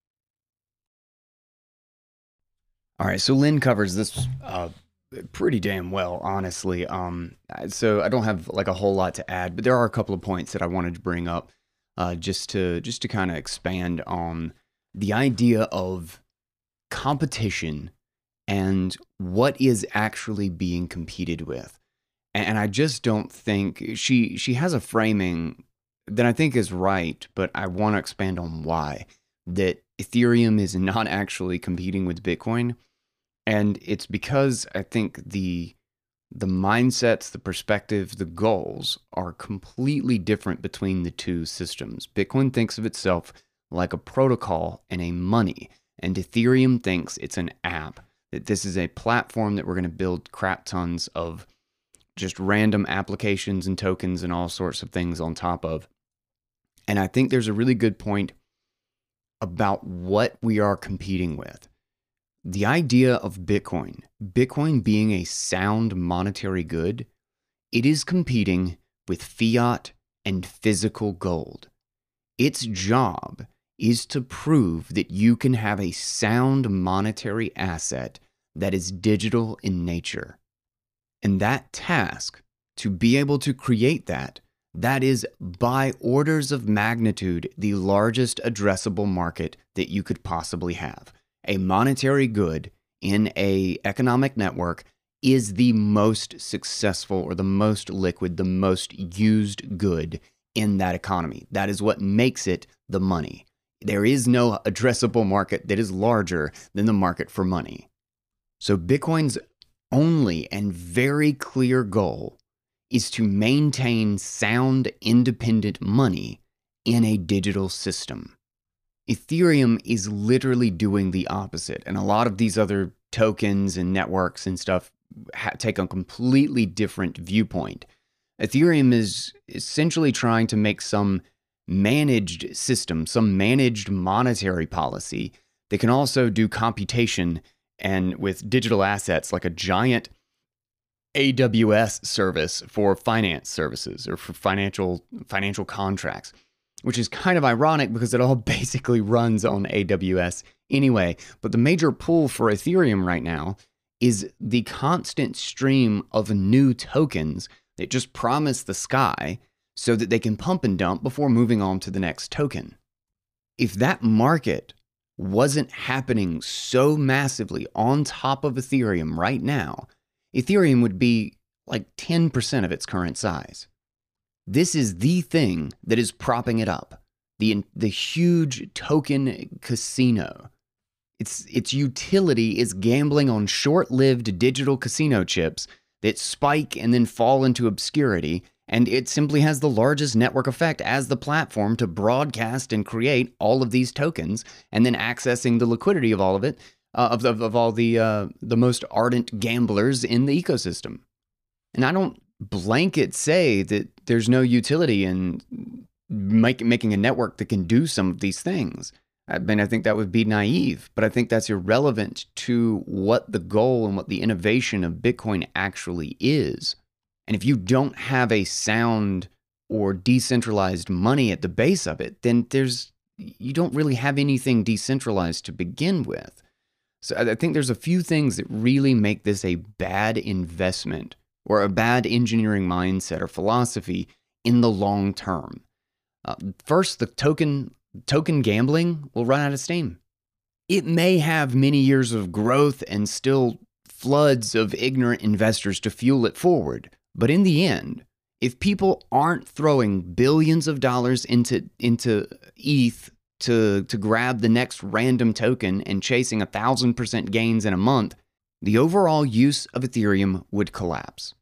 All right, so Lynn covers this uh, pretty damn well, honestly. Um, so I don't have like a whole lot to add, but there are a couple of points that I wanted to bring up uh, just to just to kind of expand on the idea of competition and what is actually being competed with. And I just don't think she she has a framing that I think is right, but I want to expand on why. That Ethereum is not actually competing with Bitcoin. And it's because I think the the mindsets, the perspectives, the goals are completely different between the two systems. Bitcoin thinks of itself like a protocol and a money, and Ethereum thinks it's an app, that this is a platform that we're going to build crap tons of just random applications and tokens and all sorts of things on top of. And I think there's a really good point about what we are competing with. The idea of Bitcoin, Bitcoin being a sound monetary good, it is competing with fiat and physical gold. Its job is to prove that you can have a sound monetary asset that is digital in nature. And that task, to be able to create that, that is by orders of magnitude the largest addressable market that you could possibly have. A monetary good in a economic network is the most successful or the most liquid, the most used good in that economy. That is what makes it the money. There is no addressable market that is larger than the market for money. So Bitcoin's only and very clear goal is to maintain sound, independent money in a digital system. Ethereum is literally doing the opposite, and a lot of these other tokens and networks and stuff ha- take a completely different viewpoint. Ethereum is essentially trying to make some managed system, some managed monetary policy that can also do computation and with digital assets like a giant A W S service for finance services or for financial financial contracts, which is kind of ironic because it all basically runs on A W S anyway. But the major pull for Ethereum right now is the constant stream of new tokens that just promise the sky so that they can pump and dump before moving on to the next token. If that market wasn't happening so massively on top of Ethereum right now, Ethereum would be like ten percent of its current size. This is the thing that is propping it up. The, the huge token casino. Its, its utility is gambling on short-lived digital casino chips that spike and then fall into obscurity, and it simply has the largest network effect as the platform to broadcast and create all of these tokens, and then accessing the liquidity of all of it, uh, of, of, of all the, uh, the most ardent gamblers in the ecosystem. And I don't blanket say that there's no utility in make, making a network that can do some of these things. I mean, I think that would be naive, but I think that's irrelevant to what the goal and what the innovation of Bitcoin actually is. And if you don't have a sound or decentralized money at the base of it, then there's you don't really have anything decentralized to begin with. So I think there's a few things that really make this a bad investment or a bad engineering mindset or philosophy in the long term. Uh, first, the token token gambling will run out of steam. It may have many years of growth and still floods of ignorant investors to fuel it forward. But in the end, if people aren't throwing billions of dollars into, into E T H to, to grab the next random token and chasing a thousand percent gains in a month, the overall use of Ethereum would collapse.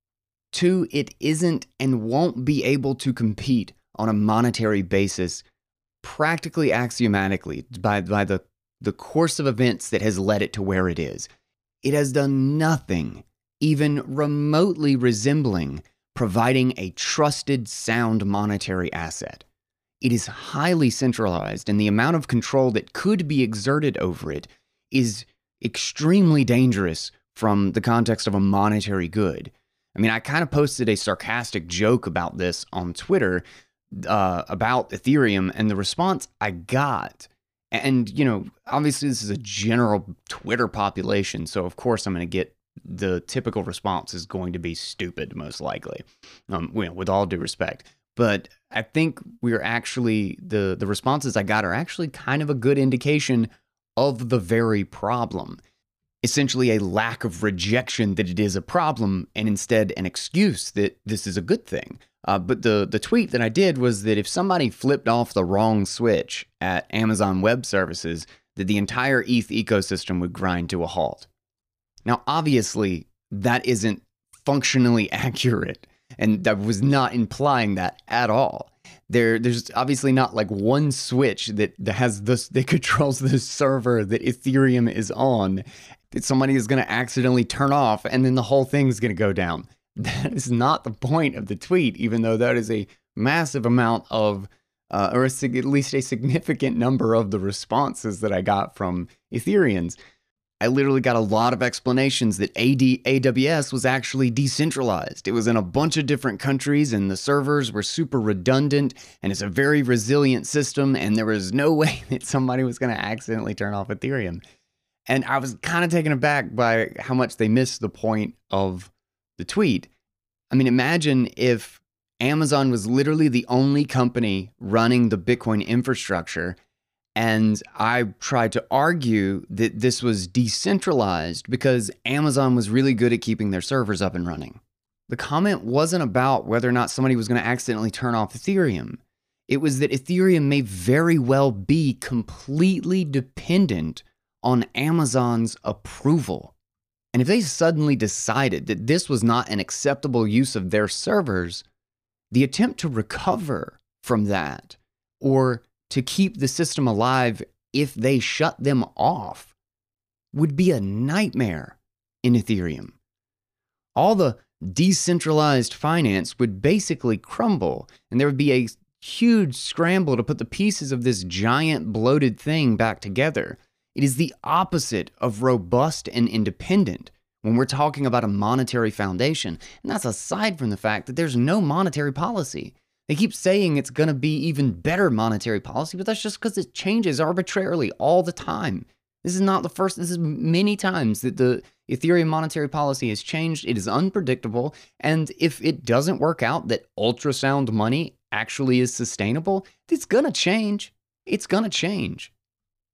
Two, it isn't and won't be able to compete on a monetary basis practically axiomatically by, by the, the course of events that has led it to where it is. It has done nothing even remotely resembling providing a trusted, sound monetary asset. It is highly centralized, and the amount of control that could be exerted over it is extremely dangerous from the context of a monetary good. I mean, I kind of posted a sarcastic joke about this on Twitter uh, about Ethereum, and the response I got, and, you know, obviously this is a general Twitter population, so of course I'm going to get the typical response is going to be stupid, most likely, um, you know, with all due respect. But I think we're actually, the, the responses I got are actually kind of a good indication of the very problem. Essentially a lack of rejection that it is a problem, and instead an excuse that this is a good thing. Uh, but the, the tweet that I did was that if somebody flipped off the wrong switch at Amazon Web Services, that the entire E T H ecosystem would grind to a halt. Now, obviously, that isn't functionally accurate, and that was not implying that at all. There, there's obviously not like one switch that, that has this that controls the server that Ethereum is on that somebody is going to accidentally turn off, and then the whole thing is going to go down. That is not the point of the tweet, even though that is a massive amount of, uh, or a, at least a significant number of the responses that I got from Ethereans. I literally got a lot of explanations that A W S was actually decentralized. It was in a bunch of different countries, and the servers were super redundant, and it's a very resilient system, and there was no way that somebody was going to accidentally turn off Ethereum. And I was kind of taken aback by how much they missed the point of the tweet. I mean, imagine if Amazon was literally the only company running the Bitcoin infrastructure, and I tried to argue that this was decentralized because Amazon was really good at keeping their servers up and running. The comment wasn't about whether or not somebody was going to accidentally turn off Ethereum. It was that Ethereum may very well be completely dependent on Amazon's approval. And if they suddenly decided that this was not an acceptable use of their servers, the attempt to recover from that, or to keep the system alive if they shut them off, would be a nightmare in Ethereum. All the decentralized finance would basically crumble, and there would be a huge scramble to put the pieces of this giant bloated thing back together. It is the opposite of robust and independent when we're talking about a monetary foundation, and that's aside from the fact that there's no monetary policy. They keep saying it's going to be even better monetary policy, but that's just because it changes arbitrarily all the time. This is not the first, this is many times that the Ethereum monetary policy has changed. It is unpredictable, and if it doesn't work out that ultrasound money actually is sustainable, it's going to change. It's going to change.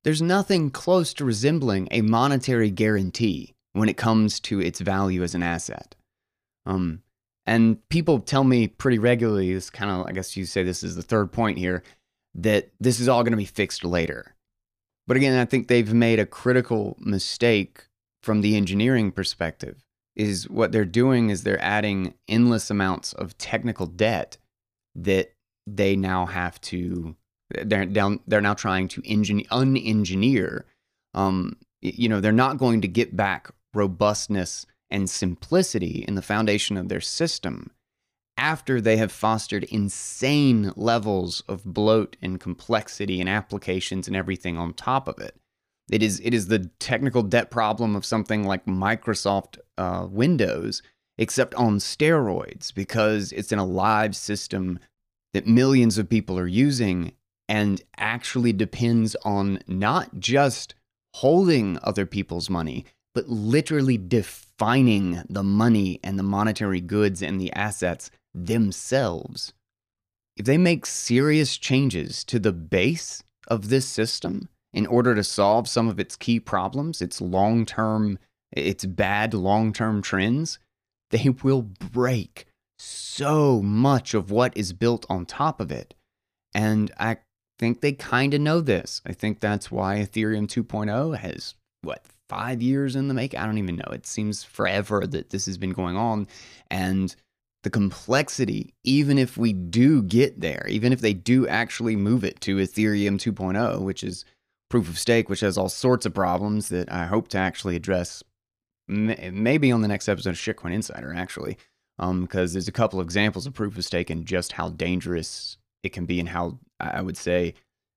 there's nothing close to resembling a monetary guarantee when it comes to its value as an asset. Um, and people tell me pretty regularly, this kind of, I guess you say this is the third point here, that this is all going to be fixed later. But again, I think they've made a critical mistake from the engineering perspective. Is what they're doing is they're adding endless amounts of technical debt that they now have to, they're down, they're now trying to engine, unengineer. Um, you know, they're not going to get back robustness and simplicity in the foundation of their system after they have fostered insane levels of bloat and complexity and applications and everything on top of it. It is, it is the technical debt problem of something like Microsoft uh, Windows, except on steroids, because it's in a live system that millions of people are using and actually depends on not just holding other people's money, but literally defining the money and the monetary goods and the assets themselves. If they make serious changes to the base of this system in order to solve some of its key problems, its long-term, its bad long-term trends, they will break so much of what is built on top of it. And I think they kind of know this. I think that's why Ethereum two point oh has, what, five years in the make? I don't even know. It seems forever that this has been going on. And the complexity, even if we do get there, even if they do actually move it to Ethereum two point oh, which is proof of stake, which has all sorts of problems that I hope to actually address maybe on the next episode of Shitcoin Insider, actually, um, because there's a couple examples of proof of stake and just how dangerous it can be and how, I would say,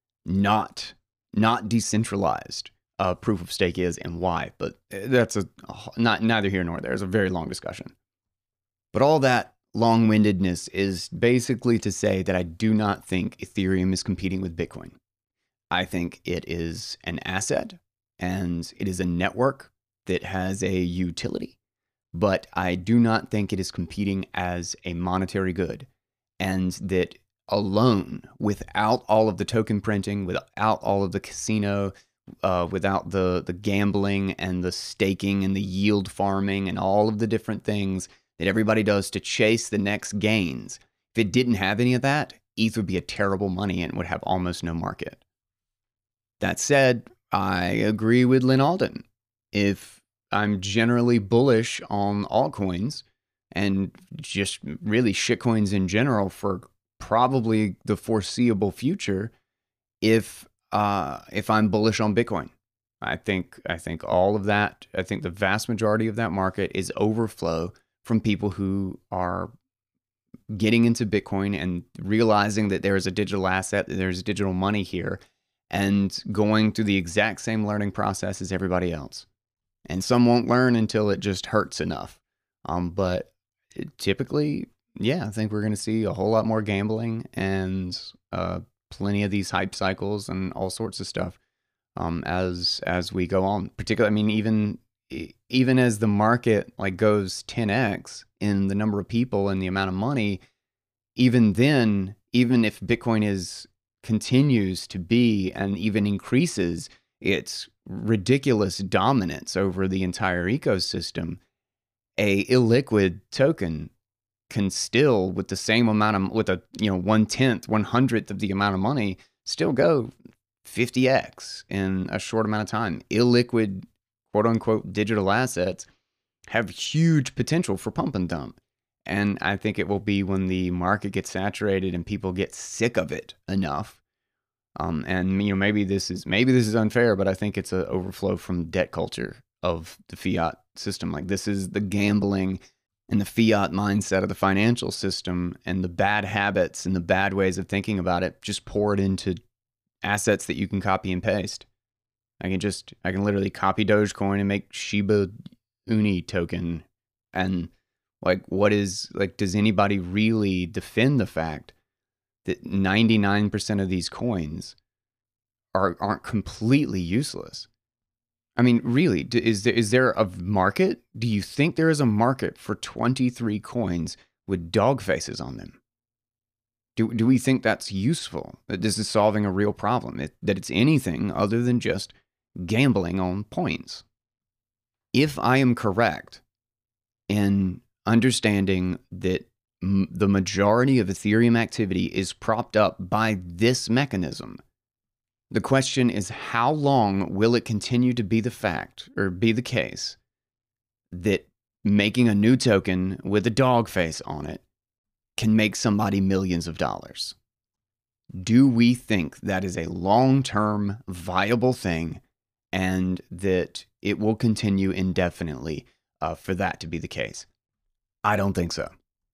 not, not decentralized uh, proof of stake is and why. But that's a not neither here nor there. It's a very long discussion. But all that long-windedness is basically to say that I do not think Ethereum is competing with Bitcoin. I think it is an asset and it is a network that has a utility, but I do not think it is competing as a monetary good, and that alone, without all of the token printing, without all of the casino, uh, without the, the gambling and the staking and the yield farming and all of the different things that everybody does to chase the next gains, if it didn't have any of that, E T H would be a terrible money and would have almost no market. That said, I agree with Lyn Alden. If I'm generally bullish on altcoins and just really shitcoins in general for probably the foreseeable future, if uh, if I'm bullish on Bitcoin, I think I think all of that, I think the vast majority of that market is overflow from people who are getting into Bitcoin and realizing that there is a digital asset, that there's digital money here, and going through the exact same learning process as everybody else. And some won't learn until it just hurts enough. Um, but typically, yeah, I think we're going to see a whole lot more gambling and uh, plenty of these hype cycles and all sorts of stuff um, as as we go on. Particularly, I mean, even even as the market like goes ten X in the number of people and the amount of money, even then, even if Bitcoin is continues to be and even increases its ridiculous dominance over the entire ecosystem, a illiquid token can still, with the same amount of, with a, you know, one tenth, one hundredth of the amount of money, still go fifty X in a short amount of time. Illiquid, quote unquote, digital assets have huge potential for pump and dump. And I think it will be when the market gets saturated and people get sick of it enough. Um, and you know, maybe this is maybe this is unfair, but I think it's an overflow from debt culture of the fiat system. Like, this is the gambling and the fiat mindset of the financial system, and the bad habits and the bad ways of thinking about it just pour it into assets that you can copy and paste. I can just I can literally copy Dogecoin and make Shiba Uni token. And like, what is like? Does anybody really defend the fact that ninety-nine percent of these coins are, aren't completely useless? I mean, really, is there, is there a market? Do you think there is a market for twenty-three coins with dog faces on them? Do, do we think that's useful? That this is solving a real problem? It, that it's anything other than just gambling on points? If I am correct in understanding that m- the majority of Ethereum activity is propped up by this mechanism, the question is, how long will it continue to be the fact, or be the case, that making a new token with a dog face on it can make somebody millions of dollars? Do we think that is a long-term viable thing, and that it will continue indefinitely uh, for that to be the case? I don't think so.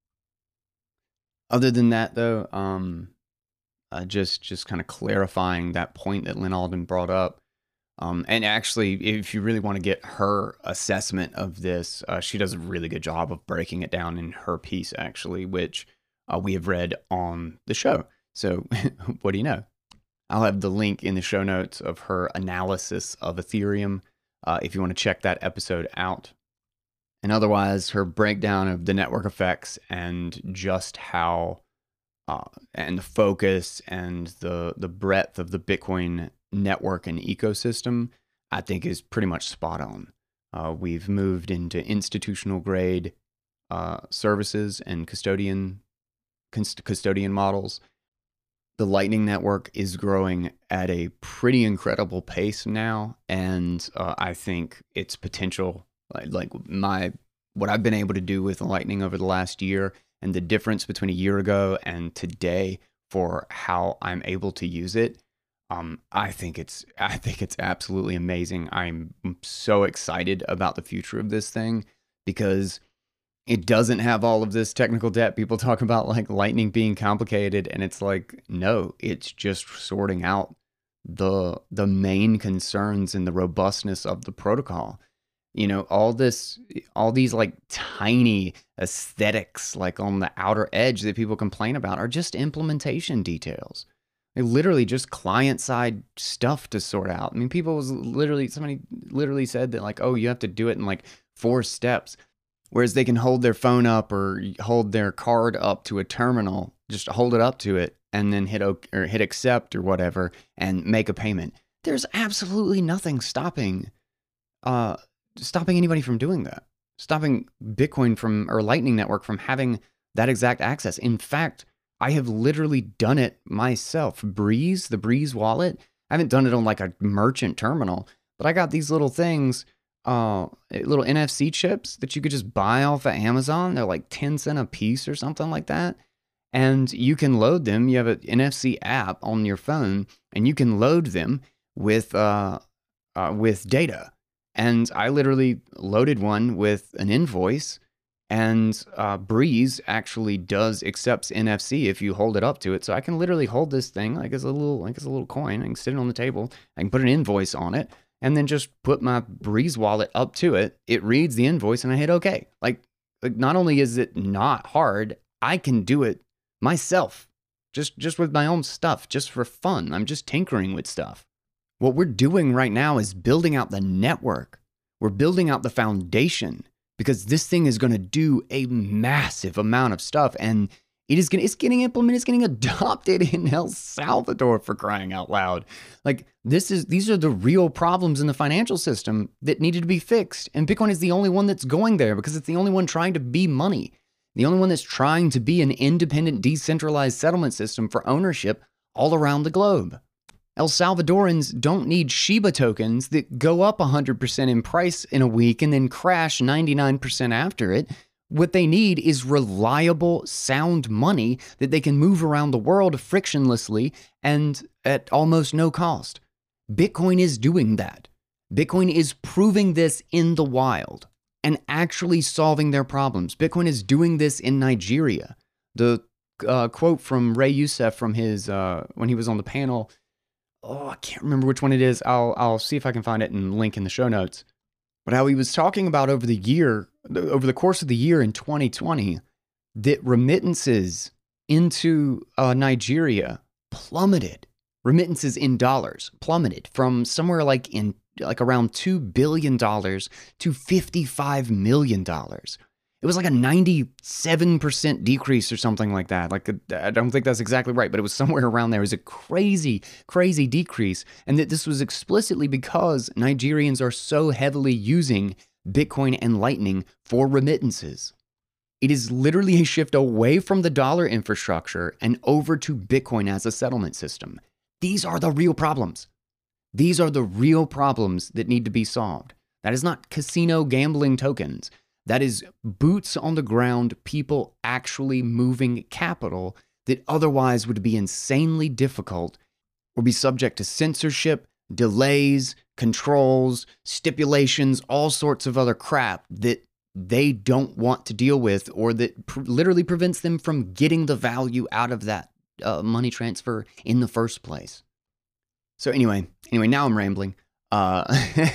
Other than that, though, um, uh, just just kind of clarifying that point that Lynn Alden brought up. Um, and actually, if you really want to get her assessment of this, uh, she does a really good job of breaking it down in her piece, actually, which uh, we have read on the show. So what do you know? I'll have the link in the show notes of her analysis of Ethereum uh, if you want to check that episode out. And otherwise, her breakdown of the network effects and just how, uh, and the focus and the, the breadth of the Bitcoin network and ecosystem, I think is pretty much spot on. Uh, we've moved into institutional grade uh, services and custodian custodian models. The Lightning Network is growing at a pretty incredible pace now, and uh, I think its potential, like, like my what I've been able to do with Lightning over the last year, and the difference between a year ago and today for how I'm able to use it, um, I think it's I think it's absolutely amazing. I'm so excited about the future of this thing because it doesn't have all of this technical debt. People talk about like Lightning being complicated, and it's like, no, it's just sorting out the the main concerns and the robustness of the protocol. You know, all this, all these like tiny aesthetics like on the outer edge that people complain about are just implementation details. They literally just client side stuff to sort out. I mean, people was literally, somebody literally said that like, oh, you have to do it in like four steps. Whereas they can hold their phone up or hold their card up to a terminal, just hold it up to it and then hit OK, or hit accept or whatever and make a payment. There's absolutely nothing stopping uh, stopping anybody from doing that. Stopping Bitcoin from, or Lightning Network from having that exact access. In fact, I have literally done it myself. Breeze, the Breeze wallet, I haven't done it on like a merchant terminal, but I got these little things, uh, little N F C chips that you could just buy off of Amazon. They're like ten cents a piece or something like that. And you can load them. You have an N F C app on your phone and you can load them with, uh, uh, with data. And I literally loaded one with an invoice, and uh, Breeze actually does accepts N F C if you hold it up to it. So I can literally hold this thing like it's a little, like it's a little coin. I can sit it on the table. I can put an invoice on it, and then just put my Breeze wallet up to it. It reads the invoice, and I hit OK. Like, like not only is it not hard, I can do it myself, just just with my own stuff, just for fun. I'm just tinkering with stuff. What we're doing right now is building out the network. We're building out the foundation, because this thing is going to do a massive amount of stuff, and it is going it's getting implemented, it's getting adopted in El Salvador, for crying out loud. Like, this is these are the real problems in the financial system that needed to be fixed, and Bitcoin is the only one that's going there because it's the only one trying to be money. The only one that's trying to be an independent, decentralized settlement system for ownership all around the globe. El Salvadorans don't need Shiba tokens that go up one hundred percent in price in a week and then crash ninety-nine percent after it. What they need is reliable, sound money that they can move around the world frictionlessly and at almost no cost. Bitcoin is doing that. Bitcoin is proving this in the wild and actually solving their problems. Bitcoin is doing this in Nigeria. The uh, quote from Ray Youssef from his, uh, when he was on the panel, oh, I can't remember which one it is. I'll, I'll see if I can find it and link in the show notes. But how he was talking about over the year, over the course of the year in twenty twenty, that remittances into uh, Nigeria plummeted. Remittances in dollars plummeted from somewhere like in like around two billion dollars to fifty-five million dollars. it was like a ninety-seven percent decrease or something like that. Like, I don't think that's exactly right, but it was somewhere around there. It was a crazy, crazy decrease. And that this was explicitly because Nigerians are so heavily using Bitcoin and Lightning for remittances. It is literally a shift away from the dollar infrastructure and over to Bitcoin as a settlement system. These are the real problems. These are the real problems that need to be solved. That is not casino gambling tokens. That is boots on the ground, people actually moving capital that otherwise would be insanely difficult or be subject to censorship, delays, controls, stipulations, all sorts of other crap that they don't want to deal with, or that pr- literally prevents them from getting the value out of that uh, money transfer in the first place. So anyway, anyway, now I'm rambling. Uh,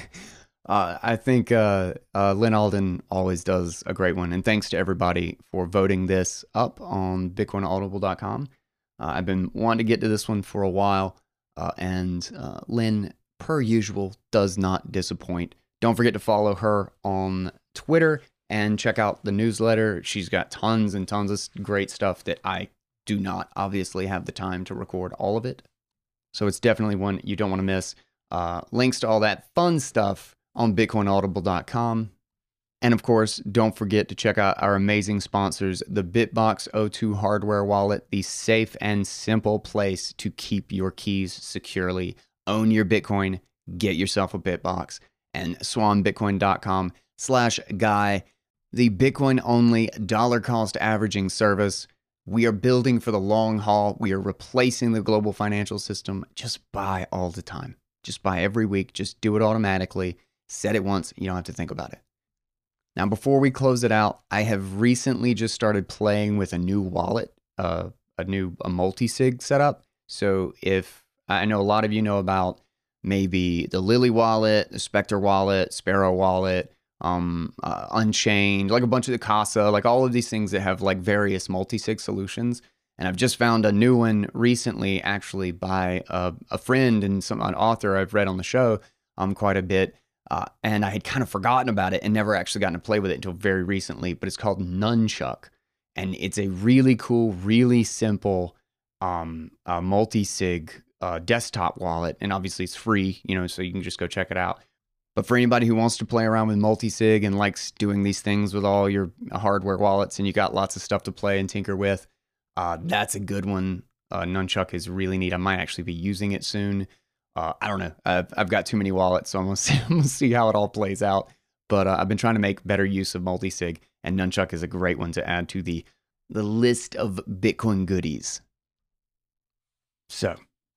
uh, I think uh, uh, Lyn Alden always does a great one, and thanks to everybody for voting this up on bitcoin audible dot com. Uh, I've been wanting to get to this one for a while, uh, and uh, Lyn, per usual, does not disappoint. Don't forget to follow her on Twitter and check out the newsletter. She's got tons and tons of great stuff that I do not obviously have the time to record all of it. So it's definitely one you don't want to miss. Uh, links to all that fun stuff on bitcoin audible dot com. And of course, don't forget to check out our amazing sponsors, the BitBox O two hardware wallet, the safe and simple place to keep your keys securely. Own your Bitcoin, get yourself a BitBox, and swan bitcoin dot com slash guy, the Bitcoin only dollar cost averaging service. We are building for the long haul. We are replacing the global financial system. Just buy all the time. Just buy every week. Just do it automatically. Set it once. You don't have to think about it. Now, before we close it out, I have recently just started playing with a new wallet, uh, a new a multi-sig setup. So if I know a lot of you know about maybe the Lily wallet, the Spectre wallet, Sparrow wallet, um, uh, Unchained, like a bunch of the Casa, like all of these things that have like various multi-sig solutions. And I've just found a new one recently, actually by a, a friend and some an author I've read on the show um quite a bit. Uh, and I had kind of forgotten about it and never actually gotten to play with it until very recently, but it's called Nunchuck. And it's a really cool, really simple um, uh, multi-sig uh, desktop wallet. And obviously it's free, you know, so you can just go check it out. But for anybody who wants to play around with multi-sig and likes doing these things with all your hardware wallets and you got lots of stuff to play and tinker with, uh, that's a good one. Uh, Nunchuck is really neat. I might actually be using it soon. Uh, I don't know. I've, I've got too many wallets, so I'm going to see how it all plays out. But uh, I've been trying to make better use of multisig, and Nunchuck is a great one to add to the, the list of Bitcoin goodies. So,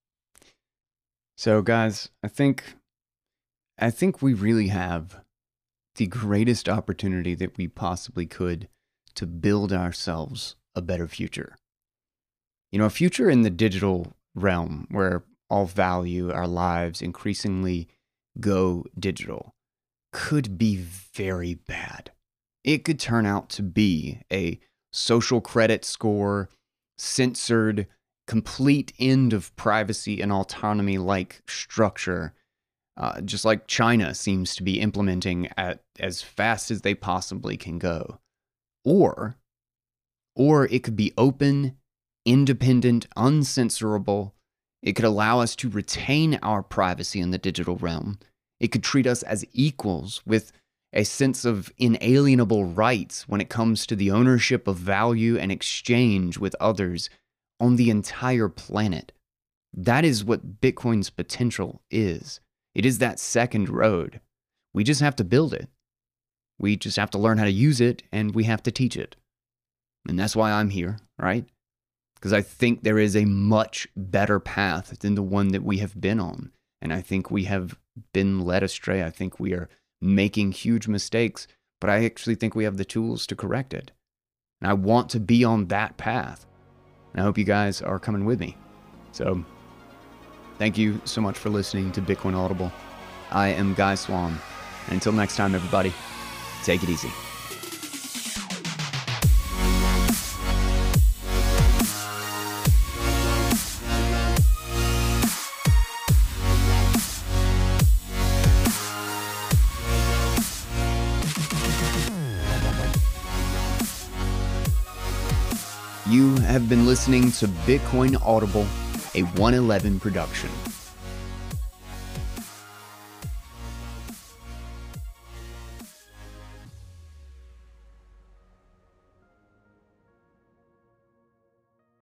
so guys, I think, I think we really have the greatest opportunity that we possibly could to build ourselves a better future. You know, a future in the digital realm where all value, our lives increasingly go digital, could be very bad. It could turn out to be a social credit score, censored, complete end of privacy and autonomy like structure, uh, just like China seems to be implementing at as fast as they possibly can go. Or, or it could be open, independent, uncensorable. It could allow us to retain our privacy in the digital realm. It could treat us as equals with a sense of inalienable rights when it comes to the ownership of value and exchange with others on the entire planet. That is what Bitcoin's potential is. It is that second road. We just have to build it. We just have to learn how to use it, and we have to teach it. And that's why I'm here, right? Because I think there is a much better path than the one that we have been on. And I think we have been led astray. I think we are making huge mistakes, but I actually think we have the tools to correct it. And I want to be on that path. And I hope you guys are coming with me. So thank you so much for listening to Bitcoin Audible. I am Guy Swan. And until next time, everybody, take it easy. You have been listening to Bitcoin Audible, a one eleven production.